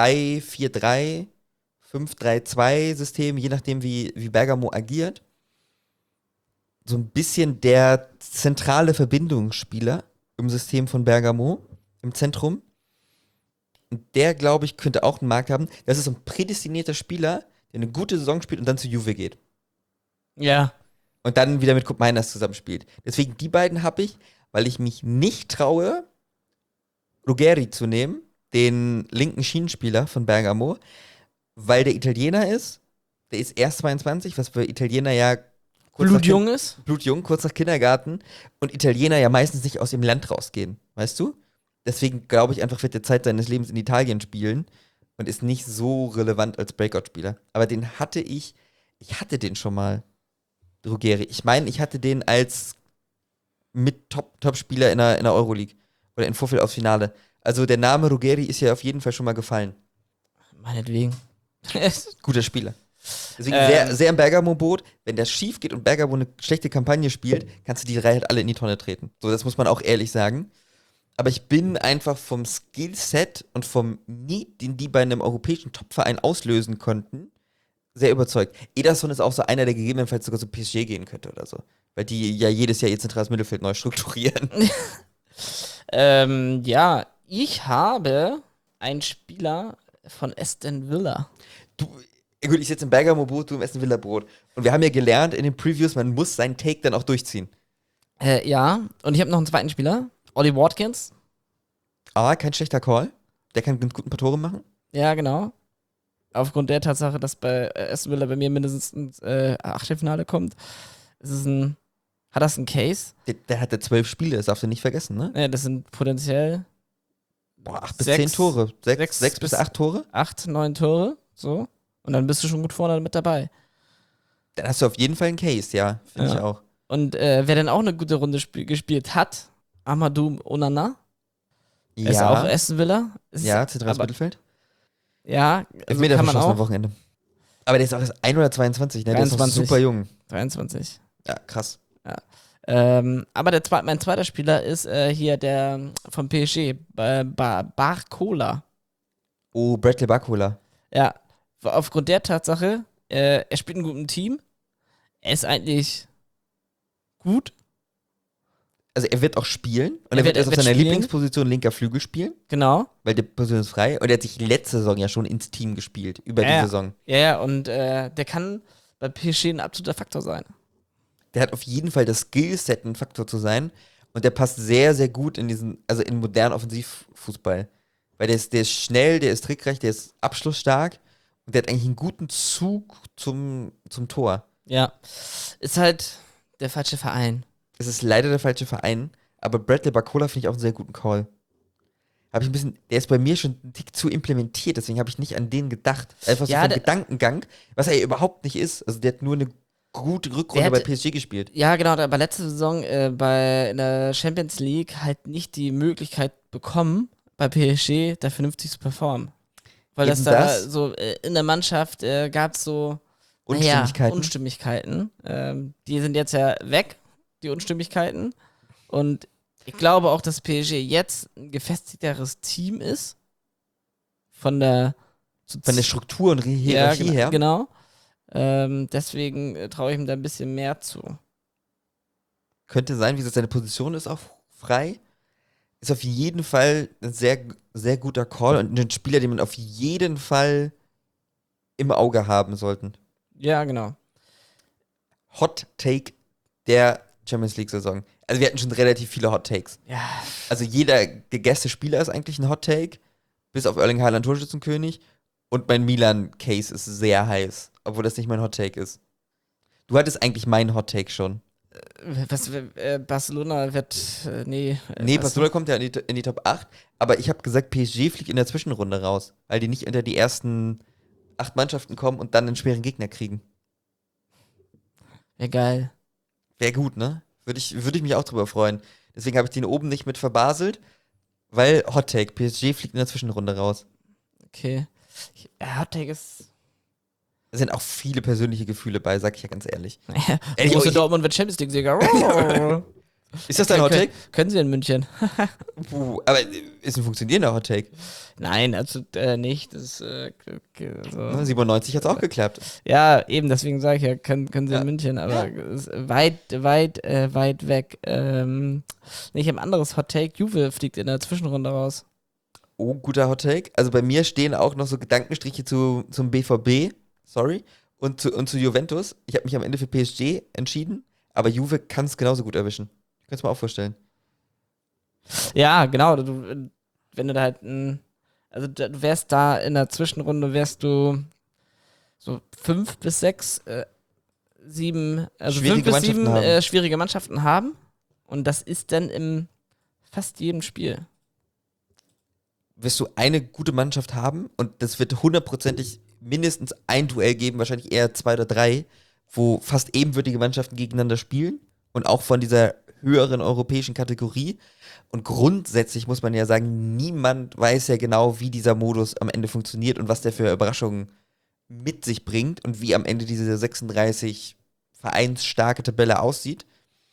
3-4-3, 5-3-2-System, je nachdem wie Bergamo agiert, so ein bisschen der zentrale Verbindungsspieler im System von Bergamo, im Zentrum. Und der, glaube ich, könnte auch einen Markt haben. Das ist so ein prädestinierter Spieler, der eine gute Saison spielt und dann zu Juve geht. Ja. Und dann wieder mit Koop Mainers zusammenspielt. Deswegen die beiden habe ich, weil ich mich nicht traue, Ruggeri zu nehmen, den linken Schienenspieler von Bergamo, weil der Italiener ist. Der ist erst 22, was für Italiener ja Blutjung ist. Blutjung, kurz nach Kindergarten. Und Italiener ja meistens nicht aus dem Land rausgehen, weißt du? Deswegen glaube ich einfach, wird der Zeit seines Lebens in Italien spielen und ist nicht so relevant als Breakout-Spieler. Aber den hatte ich hatte den schon mal, Ruggeri. Ich meine, ich hatte den als mit Top-Spieler in der Euroleague oder in Vorfeld aufs Finale. Also der Name Ruggeri ist ja auf jeden Fall schon mal gefallen. Meinetwegen. Guter Spieler. Deswegen sehr im Bergamo-Boot. Wenn das schief geht und Bergamo eine schlechte Kampagne spielt, kannst du die drei halt alle in die Tonne treten. So, das muss man auch ehrlich sagen. Aber ich bin einfach vom Skillset und vom Need, den die bei einem europäischen Topverein auslösen konnten, sehr überzeugt. Ederson ist auch so einer, der gegebenenfalls sogar zu PSG gehen könnte oder so. Weil die ja jedes Jahr ihr zentrales Mittelfeld neu strukturieren. Ja, ich habe einen Spieler von Aston Villa. Gut, ich sitze im Bergamo-Boot, du im Aston Villa-Brot. Und wir haben ja gelernt in den Previews, man muss seinen Take dann auch durchziehen. Ja, und ich habe noch einen zweiten Spieler, Ollie Watkins. Ah, kein schlechter Call. Der kann ganz gut ein paar Tore machen. Ja, genau. Aufgrund der Tatsache, dass bei Aston Villa bei mir mindestens ins Achtelfinale kommt, hat das einen Case? Der hatte 12 Spiele, das darfst du nicht vergessen, ne? Ja, das sind potenziell 8 bis 10 Tore. 6 bis 8 Tore? 8, 9 Tore, so. Und dann bist du schon gut vorne mit dabei. Dann hast du auf jeden Fall einen Case, ja. Finde ich auch. Und wer dann auch eine gute Runde gespielt hat, Amadou Onana. Ja. Ist auch Aston Villa. Ja, zentrales Mittelfeld. Ja, also kann man auch. auch. Am Wochenende. Aber der ist auch erst 1 oder 22, ne? 23. Der ist noch super jung. 23. Ja, krass. Ja. Aber mein zweiter Spieler ist hier der vom PSG, Barcola. Oh, Bradley Barcola. Ja, aufgrund der Tatsache, er spielt in einem guten Team. Er ist eigentlich gut. Also er wird auch spielen und er wird erst auf seiner Lieblingsposition linker Flügel spielen. Genau. Weil die Position ist frei und er hat sich letzte Saison ja schon ins Team gespielt, über die Saison. Ja, und der kann bei PSG ein absoluter Faktor sein. Der hat auf jeden Fall das Skillset, ein Faktor zu sein und der passt sehr, sehr gut in in modernen Offensivfußball. Weil der ist schnell, der ist trickreich, der ist abschlussstark und der hat eigentlich einen guten Zug zum Tor. Ja, ist halt der falsche Verein. Es ist leider der falsche Verein, aber Bradley Barcola finde ich auch einen sehr guten Call. Der ist bei mir schon einen Tick zu implementiert, deswegen habe ich nicht an den gedacht. Einfach so vom Gedankengang, was er überhaupt nicht ist. Also der hat nur eine gute Rückrunde bei PSG gespielt. Ja, genau, der hat bei letzter Saison in der Champions League halt nicht die Möglichkeit bekommen, bei PSG da vernünftig zu performen. Weil das da so in der Mannschaft gab es so Unstimmigkeiten. Die sind jetzt ja weg, die Unstimmigkeiten. Und ich glaube auch, dass PSG jetzt ein gefestigteres Team ist. Von der Struktur und Hierarchie her. Genau. Deswegen traue ich ihm da ein bisschen mehr zu. Könnte sein, wie gesagt, seine Position ist auch frei. Ist auf jeden Fall ein sehr, sehr guter Call und ein Spieler, den man auf jeden Fall im Auge haben sollten. Ja, genau. Hot Take der Champions League-Saison. Also wir hatten schon relativ viele Hot Takes. Ja. Also jeder gegesste Spieler ist eigentlich ein Hot Take, bis auf Erling Haaland Torschützenkönig. Und mein Milan-Case ist sehr heiß, obwohl das nicht mein Hot Take ist. Du hattest eigentlich meinen Hot Take schon. Barcelona wird, Barcelona kommt ja in die Top 8, aber ich habe gesagt, PSG fliegt in der Zwischenrunde raus, weil die nicht unter die ersten 8 Mannschaften kommen und dann einen schweren Gegner kriegen. Wäre geil. Wäre gut, ne? Würde ich mich auch drüber freuen. Deswegen habe ich den oben nicht mit verbaselt, weil Hot Take, PSG fliegt in der Zwischenrunde raus. Okay. Hot Take ist... Es sind auch viele persönliche Gefühle bei, sag ich ja ganz ehrlich. Borussia Dortmund wird Champions League-Sieger. Ist das dein Hot Take? Können sie in München. Aber ist ein funktionierender Hot Take. Nein, also nicht. Das ist, so. 97 hat es auch geklappt. Ja, eben, deswegen sage ich ja, können sie in München, aber ist weit weg. Ich habe ein anderes Hot Take. Juve fliegt in der Zwischenrunde raus. Oh, guter Hot Take. Also bei mir stehen auch noch so Gedankenstriche zum BVB, und zu Juventus. Ich habe mich am Ende für PSG entschieden, aber Juve kann es genauso gut erwischen. Ich kann es mir auch vorstellen. Ja, genau. Wenn du da halt Also du wärst da in der Zwischenrunde, wärst du so 5 bis 6, 7, also 5 Schwierige bis Mannschaften 7 haben. schwierige Mannschaften haben. Und das ist dann in fast jedem Spiel. Wirst du eine gute Mannschaft haben und das wird hundertprozentig mindestens ein Duell geben, wahrscheinlich eher 2 oder 3, wo fast ebenwürdige Mannschaften gegeneinander spielen und auch von dieser höheren europäischen Kategorie. Und grundsätzlich muss man ja sagen, niemand weiß ja genau, wie dieser Modus am Ende funktioniert und was der für Überraschungen mit sich bringt und wie am Ende diese 36 vereinsstarke Tabelle aussieht.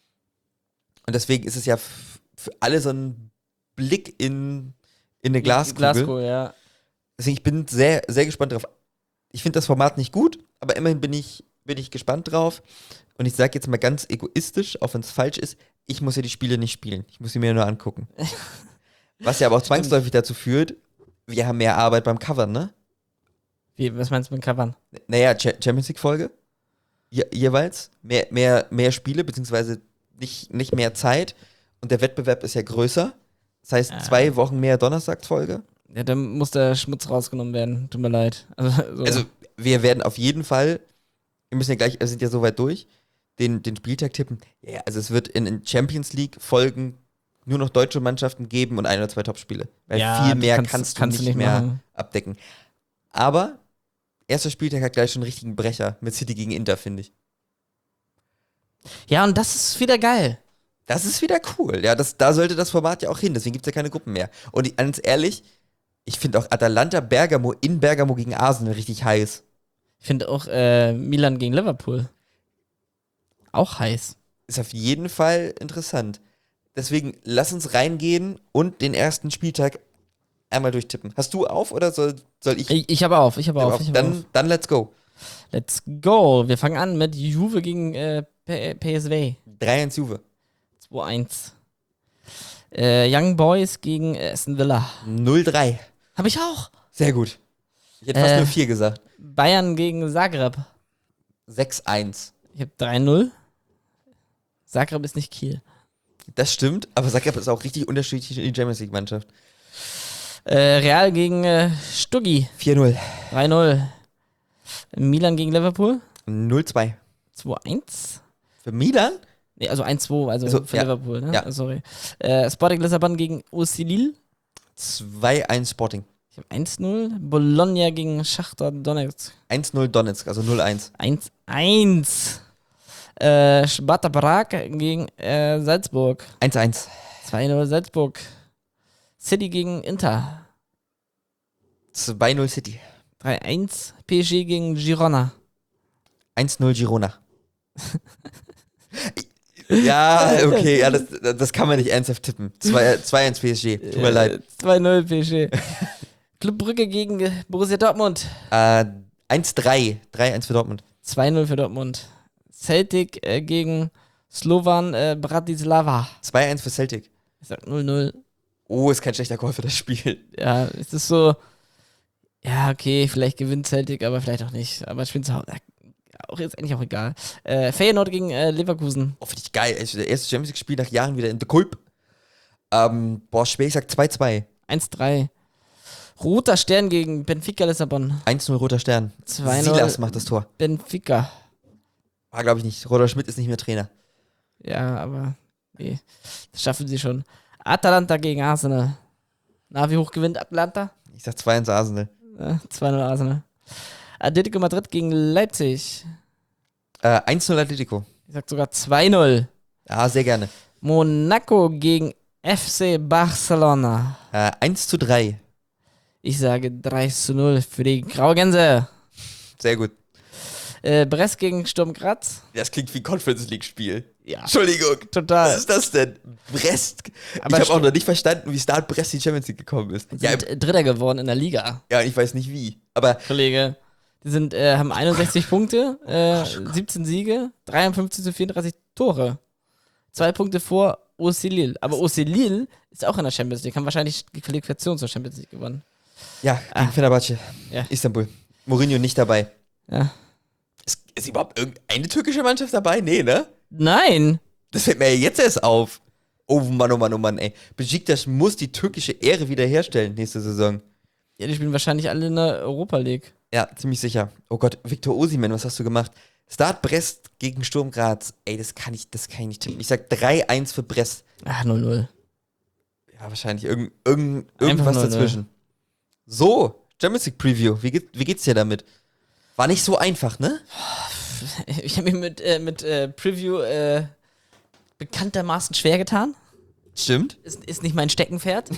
Und deswegen ist es ja für alle so ein Blick in eine Glaskugel. Glasgow, ja. Deswegen, ich bin sehr, sehr gespannt drauf. Ich finde das Format nicht gut, aber immerhin bin ich gespannt drauf. Und ich sage jetzt mal ganz egoistisch, auch wenn es falsch ist, ich muss ja die Spiele nicht spielen. Ich muss sie mir nur angucken. Was ja aber auch zwangsläufig dazu führt, wir haben mehr Arbeit beim Covern, ne? Wie, was meinst du mit Covern? Naja, Champions League-Folge. Jeweils. Mehr Spiele, beziehungsweise nicht mehr Zeit. Und der Wettbewerb ist ja größer. Das heißt, 2 Wochen mehr Donnerstagsfolge. Ja, dann muss der Schmutz rausgenommen werden. Tut mir leid. Also, wir werden auf jeden Fall, wir müssen ja gleich, wir sind ja soweit durch, den Spieltag tippen. Ja, also es wird in Champions League-Folgen nur noch deutsche Mannschaften geben und 1 oder 2 Topspiele. Weil Ja, viel mehr kannst kannst du nicht mehr machen. abdecken. Aber erster Spieltag hat gleich schon einen richtigen Brecher mit City gegen Inter, finde ich. Ja, und das ist wieder geil. Das ist wieder cool. Ja, da sollte das Format ja auch hin. Deswegen gibt es ja keine Gruppen mehr. Und ganz ehrlich, ich finde auch Atalanta Bergamo in Bergamo gegen Arsenal richtig heiß. Ich finde auch Milan gegen Liverpool auch heiß. Ist auf jeden Fall interessant. Deswegen lass uns reingehen und den ersten Spieltag einmal durchtippen. Hast du auf oder soll ich? Ich habe auf. Dann let's go. Let's go. Wir fangen an mit Juve gegen PSV. 3-1 Juve. 2-1. Young Boys gegen Aston Villa. 0-3. Habe ich auch. Sehr gut. Ich hätte fast nur 4 gesagt. Bayern gegen Zagreb. 6-1. Ich habe 3-0. Zagreb ist nicht Kiel. Das stimmt, aber Zagreb ist auch richtig unterschiedlich in die Champions League Mannschaft. Real gegen Stuggi. 4-0. 3-0. Milan gegen Liverpool. 0-2. 2-1. Für Milan? Nee, also 1-2, also für ja. Liverpool, ne? Ja. Sorry. Sporting Lissabon gegen OC Lille. 2-1 Sporting. Ich habe 1-0. Bologna gegen Schachtar Donetsk. 1-0 Donetsk, also 0-1. 1-1. Sparta Prag gegen Salzburg. 1-1. 2-0 Salzburg. City gegen Inter. 2-0 City. 3-1 PSG gegen Girona. 1-0 Girona. Ja, okay, ja, das kann man nicht ernsthaft tippen. 2-1 PSG, tut mir leid. 2-0 PSG. Club Brügge gegen Borussia Dortmund. 1-3. 3-1 für Dortmund. 2-0 für Dortmund. Celtic gegen Slovan Bratislava. 2-1 für Celtic. Ich sag 0-0. Oh, ist kein schlechter Call für das Spiel. Ja, es ist so, ja, okay, vielleicht gewinnt Celtic, aber vielleicht auch nicht. Aber ich finde es auch jetzt eigentlich auch egal. Feyenoord gegen Leverkusen. Oh, finde ich geil. Das erste Champions League-Spiel nach Jahren wieder in der Kulp. Schwer, ich sag 2-2. 1-3. Roter Stern gegen Benfica Lissabon. 1-0 Roter Stern. 2-0 Silas macht das Tor. Benfica. War, glaube ich, nicht. Roter Schmidt ist nicht mehr Trainer. Ja, aber nee, das schaffen sie schon. Atalanta gegen Arsenal. Na, wie hoch gewinnt Atalanta? Ich sag 2-1 Arsenal. 2-0 Arsenal. Atletico Madrid gegen Leipzig. 1-0 Atletico. Ich sag sogar 2-0. Ja, sehr gerne. Monaco gegen FC Barcelona. 1-3. Ich sage 3-0 für die Graugänse. Sehr gut. Brest gegen Sturm Graz. Das klingt wie ein Conference League-Spiel. Ja. Entschuldigung. Total. Was ist das denn? Brest. Aber ich habe auch noch nicht verstanden, wie Start Brest in die Champions League gekommen ist. Ja, Sind Dritter geworden in der Liga, ja, ich weiß nicht wie. Aber Kollege. Die sind, haben 61 Punkte, 17 Siege, 53 zu 34 Tore. 2 Punkte vor OC Lille. Aber OC Lille ist auch in der Champions League, haben wahrscheinlich die Qualifikation zur Champions League gewonnen. ja, gegen Fenerbahce. Ja. Istanbul. Mourinho nicht dabei. Ja. Ist überhaupt irgendeine türkische Mannschaft dabei? Nee, ne? Nein! Das fällt mir ja jetzt erst auf. Oh Mann, ey. Besiktas muss die türkische Ehre wiederherstellen nächste Saison. Ja, die spielen wahrscheinlich alle in der Europa League. Ja, ziemlich sicher. Oh Gott, Victor Osimhen, was hast du gemacht? Start Brest gegen Sturm Graz. Ey, das kann ich nicht tippen. Ich sag 3-1 für Brest. Ach, 0-0. Ja, wahrscheinlich Einfach irgendwas 0-0. dazwischen. So, Champions League Preview. Wie geht's dir damit? War nicht so einfach, ne? Ich habe mir mit Preview bekanntermaßen schwer getan. Stimmt. Ist nicht mein Steckenpferd.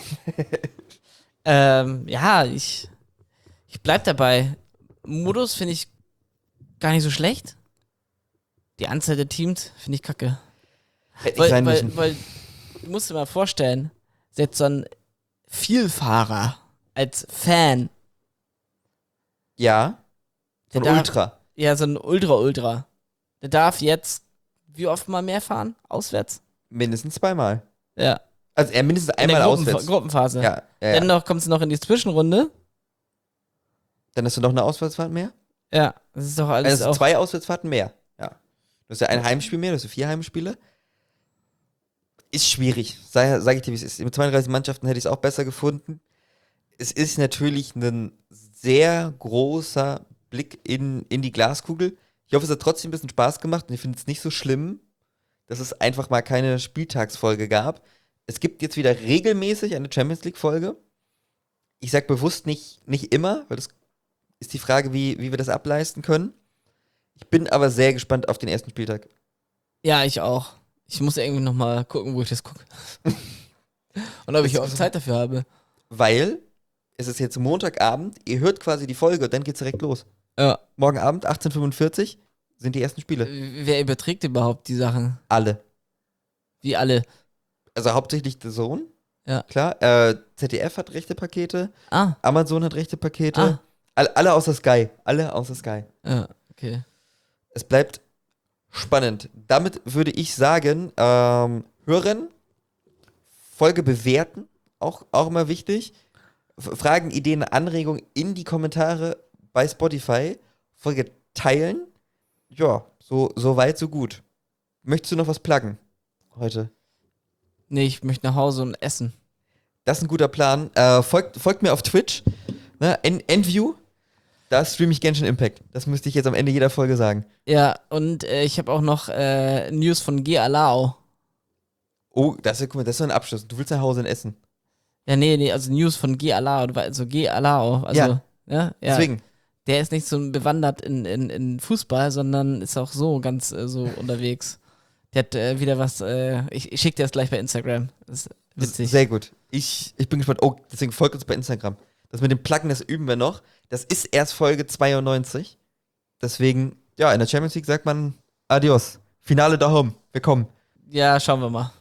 Ja, ich bleib dabei. Modus finde ich gar nicht so schlecht. Die Anzahl der Teams finde ich kacke. Hätte ich rein müssen. Weil, du musst dir mal vorstellen, selbst so ein Vielfahrer als Fan, Ja. der Von darf, Ultra. ja, so ein Ultra, der darf jetzt wie oft mal mehr fahren? Auswärts? Mindestens zweimal. Ja. Also er mindestens In der einmal auswärts. Gruppenphase. Ja. Dennoch kommst du noch in die Zwischenrunde. Dann hast du noch eine Auswärtsfahrt mehr. Ja, das ist doch alles Also auch. 2 Auswärtsfahrten mehr. Ja. Du hast ja ein Heimspiel mehr, du hast ja 4 Heimspiele. Ist schwierig. Sag ich dir, wie es ist. Mit 32 Mannschaften hätte ich es auch besser gefunden. Es ist natürlich ein sehr großer Blick in die Glaskugel. Ich hoffe, es hat trotzdem ein bisschen Spaß gemacht und ich finde es nicht so schlimm, dass es einfach mal keine Spieltagsfolge gab. Es gibt jetzt wieder regelmäßig eine Champions League-Folge. Ich sag bewusst nicht immer, weil das ist die Frage, wie wir das ableisten können. Ich bin aber sehr gespannt auf den ersten Spieltag. Ja, ich auch. Ich muss irgendwie nochmal gucken, wo ich das gucke. Und ob ich auch Zeit dafür habe. Weil es ist jetzt Montagabend, ihr hört quasi die Folge und dann geht's direkt los. Ja. Morgen Abend, 18:45 sind die ersten Spiele. Wer überträgt überhaupt die Sachen? Alle. Wie alle? Also hauptsächlich The Zone. Ja. Klar. ZDF hat rechte Pakete. Ah, Amazon hat rechte Pakete. Alle außer Sky. Alle außer Sky. ja, okay. Es bleibt spannend. Damit würde ich sagen, hören, Folge bewerten, auch immer wichtig. Fragen, Ideen, Anregungen in die Kommentare bei Spotify. Folge teilen. Ja, so weit, so gut. Möchtest du noch was pluggen heute? Nee, ich möchte nach Hause und essen. Das ist ein guter Plan. Folgt mir auf Twitch. Ne? Endview. Da streame ich Genshin Impact. Das müsste ich jetzt am Ende jeder Folge sagen. Ja, und ich habe auch noch News von G. Alao. Oh, guck mal, das ist so ein Abschluss. Du willst nach Hause und essen. Ja, nee, also News von G. Alao. Also G. Alao. Also, Ja. Ja. Deswegen. Der ist nicht so bewandert in Fußball, sondern ist auch so ganz so unterwegs. Der hat wieder was, ich schick dir das gleich bei Instagram. Das ist witzig. Sehr gut. Ich bin gespannt. Oh, deswegen folgt uns bei Instagram. Das mit dem Pluggen, das üben wir noch. Das ist erst Folge 92. Deswegen, ja, in der Champions League sagt man Adios. Finale daheim. Wir kommen. Ja, schauen wir mal.